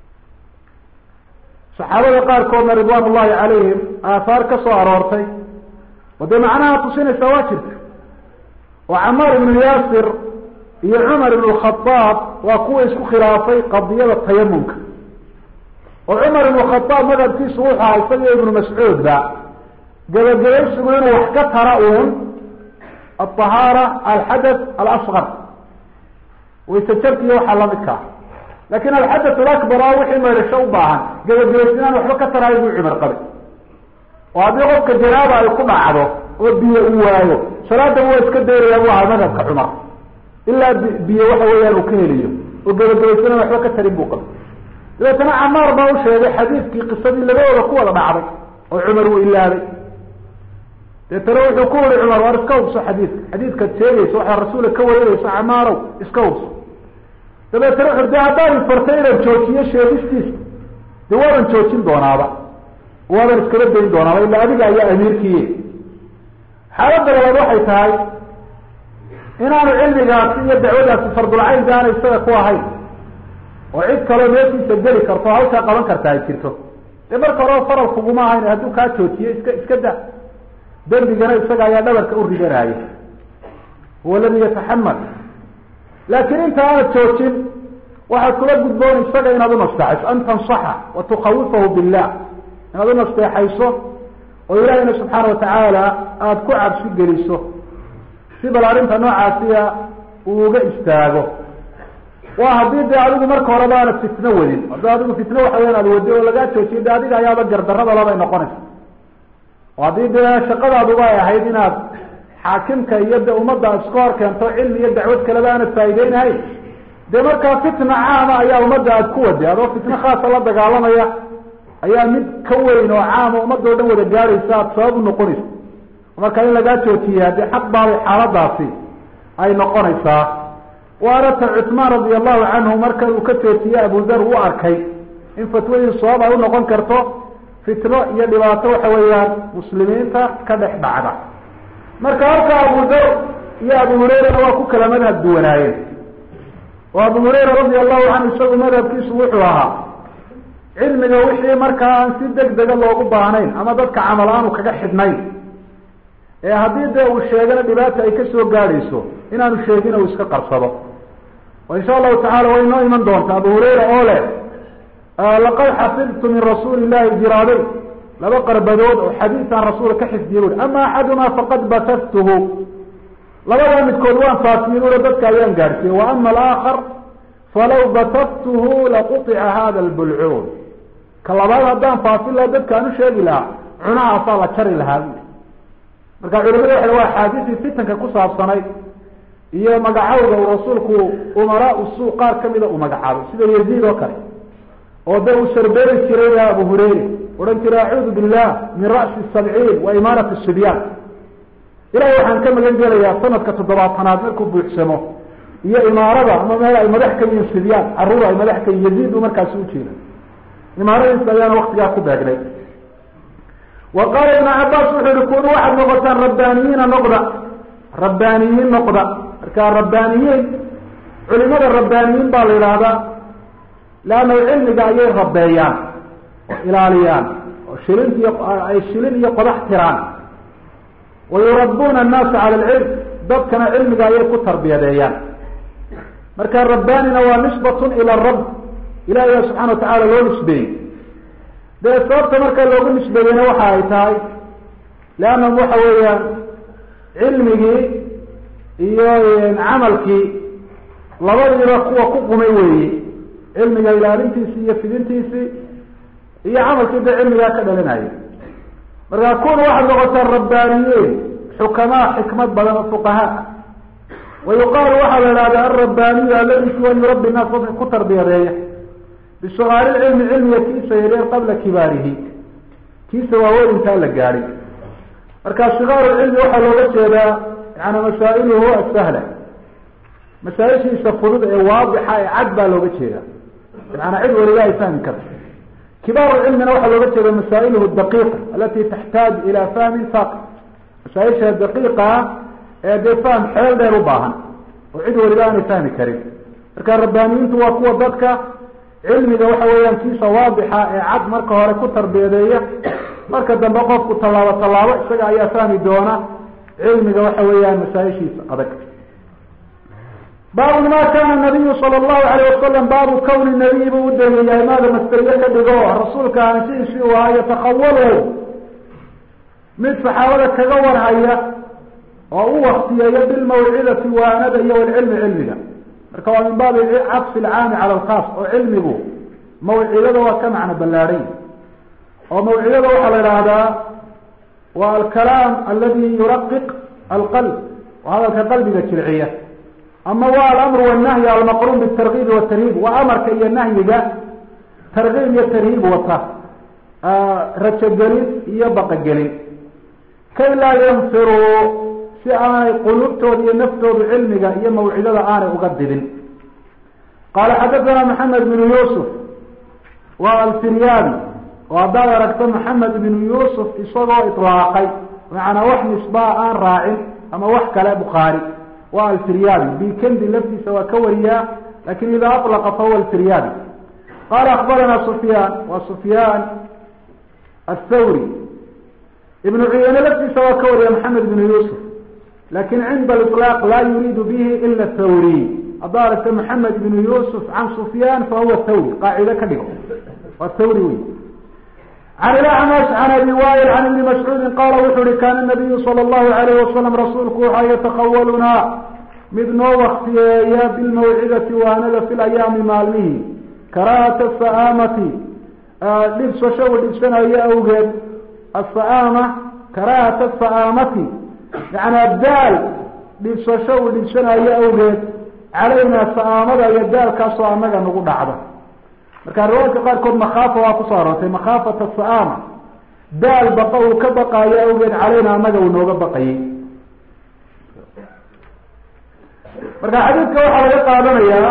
saxaabada qaarkoodna ridwaan ullahi calayhim aahaar ka soo aroortay oo dee macnaha tusinaysa waa jirta oo camaar ibnu yaasir iyo cumar ibnu khadaab waa kuwa isku khilaafay qadiyada tayamumka oo cumar ibnu khadaab madhabkiisu wuxuu ahaa isaga ibnu mascuudba gabagabaysigu inuu wax ka tara uun الطهارة الحدث الأصغر ويستجبت يوحى لمكة لكن الحدث الأكبر وحي ما يرشوا بعضا قبل جلسنان وحبا كتر يقول عمر قبل وهذا يقولك جنابة يقوم عبه وبيه أواه صلاة هو اسكدر يبوها مذهب كعمر إلا بيه وحا وياه وكيليه وقبل جلسنان وحبا كتر يبوه قبل إذا كان عمار باوش هذا حديث في قصة اللي بيه وقوة بعضه وعمر وإلا هذا تروح يقول عمر وارسكوبس حديث حديث كتيري سوح الرسول كويري سوح عمارو اسكوبس تبا تروح الدعبان الفرسين الجوشية شيريستيس دوارا جوشين دونابا وابا اسكرب دين دونابا إلا أبقى يا أمير كيه حالة لو روحي تاي إنا العلم قاسية الدعوة في فرض العين دانا يستوى هاي وعيد كلاميتي سجلي كرطوها وشا قلن كرتاي كيرتو إبر كرو فرق خبوما هاي هدو كاتشوشية اسكدا دنبي جنا يسقى يا دبر كأوري جراي هو الذي يتحمل laakiin inta aad joojin waxaad kula gudboon isaga inaad u nasteexayso an tansaxa wa tukhawifahu billah inaad u nasteexayso oo ilaahayna subxaana watacaala aada ku cabsi geliso si bal arrinta noocaasiya uu uga istaago waa haddii dee adigu marka horeba aanad fitno wadin haddii adigu fitno waxa weyan aad wadi oo lagaa joojiyo de adiga ayaaba gardarrada labay noqonaysa oo haddii dee shaqadaaduba ay ahayd inaad xaakimka iyo de ummadda iska hor keento cilmi iyo dacwad kaleba aanad faa'iideynahayn dee markaa fitna caama ayaa ummadda aada ku wadi adoo fitno khaasa la dagaalamaya ayaa mid ka weyn oo caama ummadda o dhan wada gaaraysa aada sabab u noqonaysa marka in lagaa joojiya dee xaq baabay xaaladaasi ay noqonaysaa waarata cusmaan radia allahu canhu marka uu ka joojiyey abudar u arkay in fatwadii sabab ay u noqon karto fitno iyo dhibaato waxa weeyaan muslimiinta ka dhex dhacda marka halka abudar iyo abu hurayrana waa ku kala madhab duwanaayeen oo abu hurayra radia allahu canhu isagu madhabkiisu wuxuu ahaa cilmiga wixii markaa aan si deg dega loogu baahnayn ama dadka camal aanu kaga xidhnayn ee haddii dee uu sheegana dhibaata ay kasoo gaadhayso inaanu sheegin uu iska qarsado oo insha allahu tacala way noo iman doontaa abu hurayra oo leh laqad xafidtu min rasuuli illahi jiraaday laba qarbadood oo xadiisaan rasuula ka xifdiyey bui ama axaduna faqad basaftuhu labadaa midkood waan faafiyey bui dadka ayaan gaadhsiiyey wa ama alaakhar falaw basaftuhu laquطica hada lbulcuun ka labaad haddaan faafin laha dadka aan u sheegi lahaa cunahaasaa la jari lahaa bui marka culamada waxa waa axaadiisii fitanka ku saabsanayd iyo magacawga uu rasuulku umaraa suu qaar kamida uu magacaabay sida yaziid oo kale oo de uu sarbeeri jiray abu hurayre odhan jiray acuudu billah min ra'si sabciin wa imaanati sibyaan ilahay waxaan ka magan gelayaa sanadka toddobaatanaad markuu buuxsamo iyo imaarada ama meel ay madax ka yihiin sibyaan caruur ay madax ka yihin yaziid buu markaasi ujeeda imaaradiisa ayaana waktigaa ku beegnay wa qaala ibn cabaas wuxuu yihi kunu waxaad noqotaan rabbaaniyiina noqda rabbaaniyiin noqda marka rabbaaniyiin culimada rabbaaniyiin baa la yidhaahdaa leanna cilmiga ayay rabeeyaan oo ilaaliyaan oo shilint iyo ay shilin iyo qodax tiraan wa yurabuuna annaasa cala alcilm dadkana cilmiga ayay ku tarbiyadeeyaan marka rabbaanina waa nisbatun ila rab ilahiya subxana wa tacaala loo nisbeeyey dee sababta marka loogu nisbeeyeyna waxa ay tahay leannahum waxa weeyaan cilmigii iyo camalkii labadiiba kuwa ku qumay weeye cilmiga ilaalintiisii iyo fidintiisii iyo camalkii dee cilmigaa ka dhalinaya markaa kuna waxaad noqotaan rabbaaniyiin xukamaa xikmad badan oo fuqahaa wa yuqaalu waxaa la ihahdaa alrabbaaniyu aladi kuwa yurabbi naas dadka ku tarbiyadeeya bisugaari lcilmi cilmiga kiisa yareer qabla kibaarihi kiisa waaweyn intaa la gaadhay marka sigaaru cilmi waxaa looga jeedaa yani masaa'iluhu asahla masaaishiisa fudud ee waadixa ee cad baa looga jeeda maanaa cid waliba ay fahmi karto kibaaru cilmina waxaa looga jeeda masaa'iluhu daqiiqa alati taxtaaj ila fahmin faaqi masaaisha daqiiqa ee dee fahm xeel dheer u baahan oo cid waliba aanay fahmi karin marka rabbaaniyiintu waa kuwa dadka cilmiga waxa weeyaan kiisa waadixa ee cad marka hore ku tarbiyadeeya marka dambe qofku tallaabo tallaabo isaga ayaa fahmi doona cilmiga waxa weeyaan masaaishiisa adag baabu ma kana nabiyu sala allahu alayh wasalam baabu kawni nabiy buu u daliyahay maada masteriye ka dhigo rasuulka anshiisi u ahaa yatakawalo mid saxaabada kaga warhaya oo u waktiyeeyo bilmawcidati waanada iyo walcilmi cilmiga marka waa min baabi cadfi alcaami cala alkhaas oo cilmigu mawcidada waa ka macno ballaadhay oo mawcidada waxaa la idhaahdaa waa alkalaam aladi yuraqiq alqalb waa hadalka qalbiga jirciya ama waa alamru wannahyi almaqruun bitargiibi watarhiib waa amarka iyo nahyiga targiib iyo tarhiib wata rajogelin iyo baqogelin kay laa yanfiruu si aanay quluubtooda iyo naftooda cilmiga iyo mawcidada aanay uga didin qaala xadathana maxamed bnu yuusuf waa alfiryaabi oo haddaad aragto maxamed ibnu yuusuf isagoo itlaaqay macanaa wax nisbaa aan raacin ama wax kale bukhaari waa alfiryaabi bikendi laftiisa waa ka wariyaa lakin ida alaqa fahuwa alfiryaabi qaala akbarana sufyaan waa sufyaan athawri ibnu cuyeyne laftiisa waa ka wariya maxamed ibnu yuusuf lakin cinda aliطlaaq laa yuriidu bihi ila thawri أدارك محمد بن يوسف عن سفيان فهو الثوري قاعدة كبيرة والثوري وي عن الأعمش عن أبي وائل عن ابن مسعود قال وحر كان النبي صلى الله عليه وسلم رسولك يتخولنا من وقت يا بالموعظة وانا في الأيام مالمه كراهة السآمة لبس وشو لبسنا يا أوجد السآمة كراهة السآمة يعني الدال لبس وشو لبسنا يا أوجد علينا السآمة يدال كاسوامة نقول بعضه marka riwaayadka qaar kood makhaafo waa ku saarantay makhaafata saama daal baqa uu ka baqaayo awgeed caleena anaga uu nooga baqayay marka xadiidka waxaa laga qaadanayaa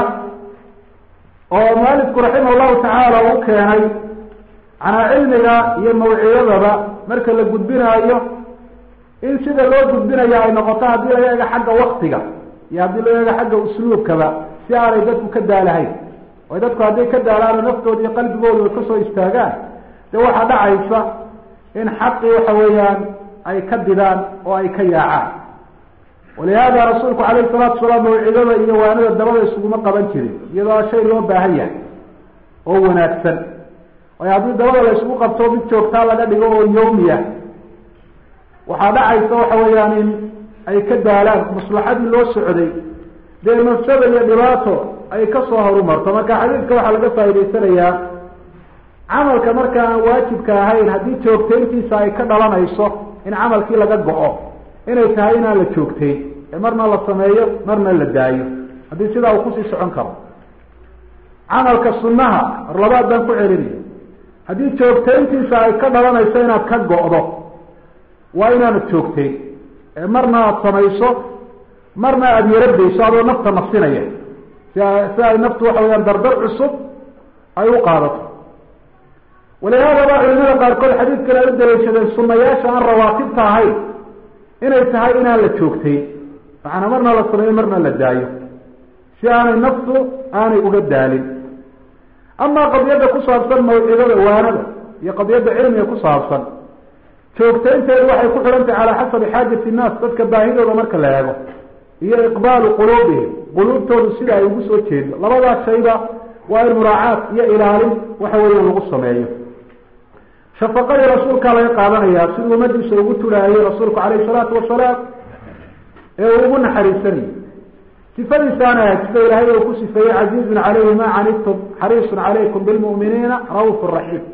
oo maalifku raximahullahu tacaala uu keenay canaa cilmiga iyo mawcidadaba marka la gudbinaayo in sida loo gudbinayo ay noqoto haddii laga eego xagga waktiga iyo haddii laga eego xagga usluubkaba si aanay dadku ka daalahayn way dadku hadday ka daalaan naftooda iyo qalbigooda kasoo istaagaan dee waxaa dhacaysa in xaqii waxa weeyaan ay ka didaan oo ay ka yaacaan walihaada rasuulku calayhi salaatu wasalaam mawcidada iyo waanada dabada isuguma qaban jirin iyadoo shay loo baahan yahay oo wanaagsan waayo haddii dabada la isugu qabto mid joogtaa laga dhigo oo yawmiya waxaa dhacaysa waxa weeyaan in ay ka daalaan maslaxadii loo socday dee mafsada iyo dhibaato ay kasoo horumarto marka xadiidka waxaa laga faa'idaysanayaa camalka marka aan waajibka ahayn haddii joogtayntiisa ay ka dhalanayso in camalkii laga go-o inay tahay inaan la joogtayn ee marna la sameeyo marna la daayo haddii sidaa uu kusii socon karo camalka sunnaha mar labaad baan ku celinayo haddii joogtayntiisa ay ka dhalanayso inaad ka go-do waa inaanad joogtayn ee marna aada samayso marna aada yaradayso adoo nafta nafsinaya si ay naftu waxa weyaan dardar cusub ay u qaadato walihaada baa culimada qaarkood xadiidkan ay u daliishadeen sunayaasha aan rawaatibta ahayn inay tahay inaan la joogtayn macnaa marna la sameeyo marna la daayo si aanay naftu aanay uga daalin amaa qadiyadda ku saabsan mawcidada waanada iyo qadiyadda cilmiga ku saabsan joogtaynteedu waxay ku xidhantahay calaa xasabi xaajati innaas dadka baahidooda marka la eego iyo iqbaalu quluubihim quluubtoodu sida ay ugu soo jeedo labadaas shayba waa in muraacaat iyo ilaalin waxa weeyaan lagu sameeyo shafaqadii rasuulkaa laga qaadanayaa siduu ummadiisa ugu tulaayay rasuulku calayhi salaatu wasalaam ee uu ugu naxariisanayay sifadiisaana ahayd sida ilaahay uu ku sifeeyey casiizun calayhi maa canidtum xariisun calaykum bilmu'miniina ra'uufu raxiim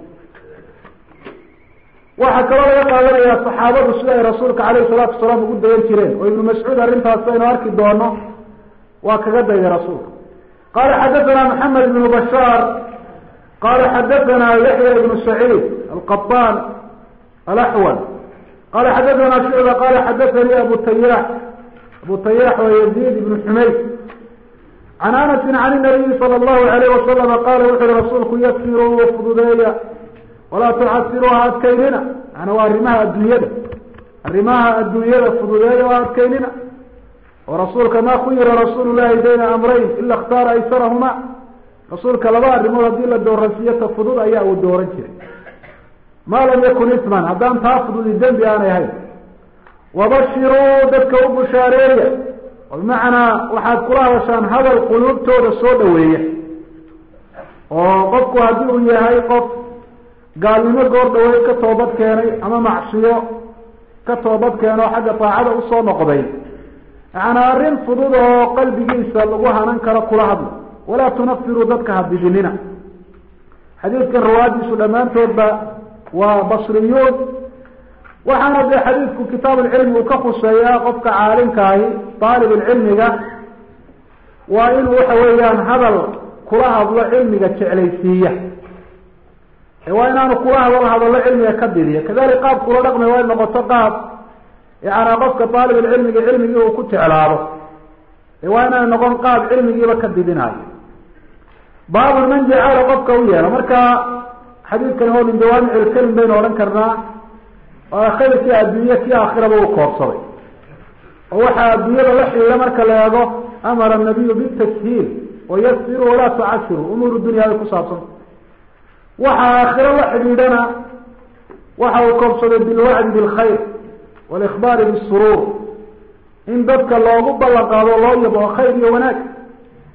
waxaa kaloo laga qaadanayaa saxaabadu sida ay rasuulka calayhi salaatu wasalaam ugu dayan jireen oo ibnu mascuud arrintaas aynu arki doono waa kaga dayay rasuulka qaala xadathana maxamed ibnu bashaar qaala xadathana yaxya ibnu saciid alqaطaan alaxwal qaala xadathana shucba qaala xadathanii abu tayax abu tayax waa yaziid ibnu xumayd can anasin can inabiyi sala allahu alayh wasalama qaala wuxu uhi rasuulku yasiruu fududeeya walaa tucasiruuha adkaynina macnaa waa arrimaha adduunyada arrimaha adduunyada fududeeya waa adkaynina oo rasuulka maa khuyira rasuulu llahi bayna amrayn ila اkhtaara aysarahuma rasuulka laba arrimood haddii la dooransiiyo ta fudud ayaa uu dooran jiray maa lam yakun isman haddaan taa fududi dembi aanay ahayn wabashiruu dadka u bushaareeya oo bimacnaa waxaad kula hadashaan hadal quluubtooda soo dhaweeya oo qofku haddii uu yahay qof gaalnimo goor dhaweey ka toobad keenay ama macsiyo ka toobad keeno xagga daacada usoo noqday macnaa arrin fudud oo qalbigiisa lagu hanan karo kula hadla walaa tunafiruu dadka hadidinina xadiidkan rawaadiisu dhammaantoodba waa basriyuun waxaana dee xadiidku kitaab ulcilmi uu ka khuseeyaa qofka caalimkaahi daalib ilcilmiga waa inuu waxa weeyaan hadal kula hadlo cilmiga jeclaysiiya waa inaanu kula hadal hadallo cilmiga ka didiya kadalik qaab kula dhaqmay waa in noqoto qaab yacanaa qofka daalib ilcilmiga cilmigii uu ku jeclaado waa inaanu noqon qaab cilmigiiba ka didinaayo baabun man jacala qofka u yeelo marka xadiidkani oo min jawaamic ilkelim baynu odhan karnaa waa khayrkii adduunye kii aakhiraba uu koobsaday oo waxaa adduunyada la xidhiidha marka la eego amara nabiyu bitashiil wayasiru walaa tucasiru umuuru dunyaada ku saabsan waxa aakhiro la xidhiidhana waxa uu koobsaday bilwacdi bilkhayr waalikhbaari bisuruur in dadka loogu ballan qaado loo yabo khayr iyo wanaag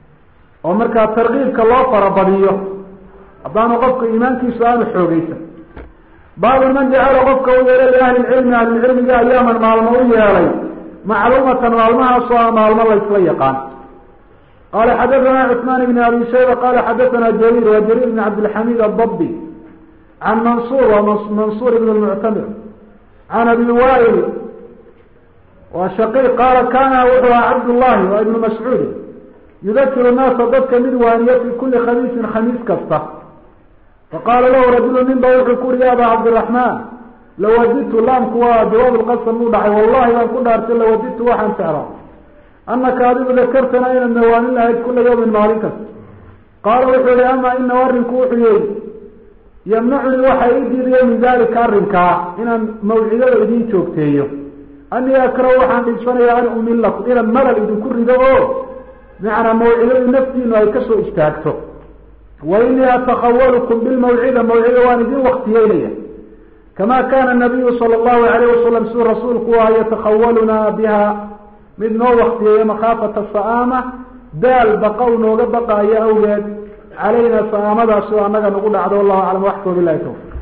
oo markaa tarkiibka loo farabadiyo haddaanu qofka iimaankiisu aanu xoogeysan. baabu man jacala qofka u yeelay liahli lcilmi ahlilcilmiga ayaaman maalmo u yeelay macluumatan maalmahaasoo a maalmo laysla yaqaan. qala xadathana cثman bn abi shayba qala xadathana jarir wa jarir bn cabdilxamid adabbi can mansur wa mansur ibn lmuctamir can abi wail wa shaqiiq qaala kana wuxuu aha cabdullahi wa ibnu mascuudi yudakiru naasa dadka mid waaniya fi kuli khamiisin khamiis kasta. faqaala lahu rajulu nin ba wuxuu ku uri ya aba cabdiraxmaan lawadidtu laamku waa jawaab lqasam u dhacay wallahi baan ku dhaartay lawadidtu waxaan jeclaa anaka adigu dakartana inaad nawaanin lahayd kula yawmin maalin kasta. qaala wuxuu yihi ama inahu arrinku wuxuu yihi yamnacunii waxa ii diidayo min dalika arrinkaa inaan mawcidada idin joogteeyo anii akrahu waxaan dhibsanaya an umilakum inaan malal idinku rido oo macnaa mawcidadu naftiinu ay kasoo istaagto. wa inii atakhawalukum bilmawcida mawcida waan idin waktiyeynaya kama kana nabiyu sala allahu alayh wasalam siduu rasuulku aha yatakhawaluna biha mid noo waktiyeeya makhaafata sa'aama daal baqa u nooga baqaayo awgeed calayna sa'aamadaasi oo annaga nagu dhacdo wallahu aclam waxka bilahi tawfiq.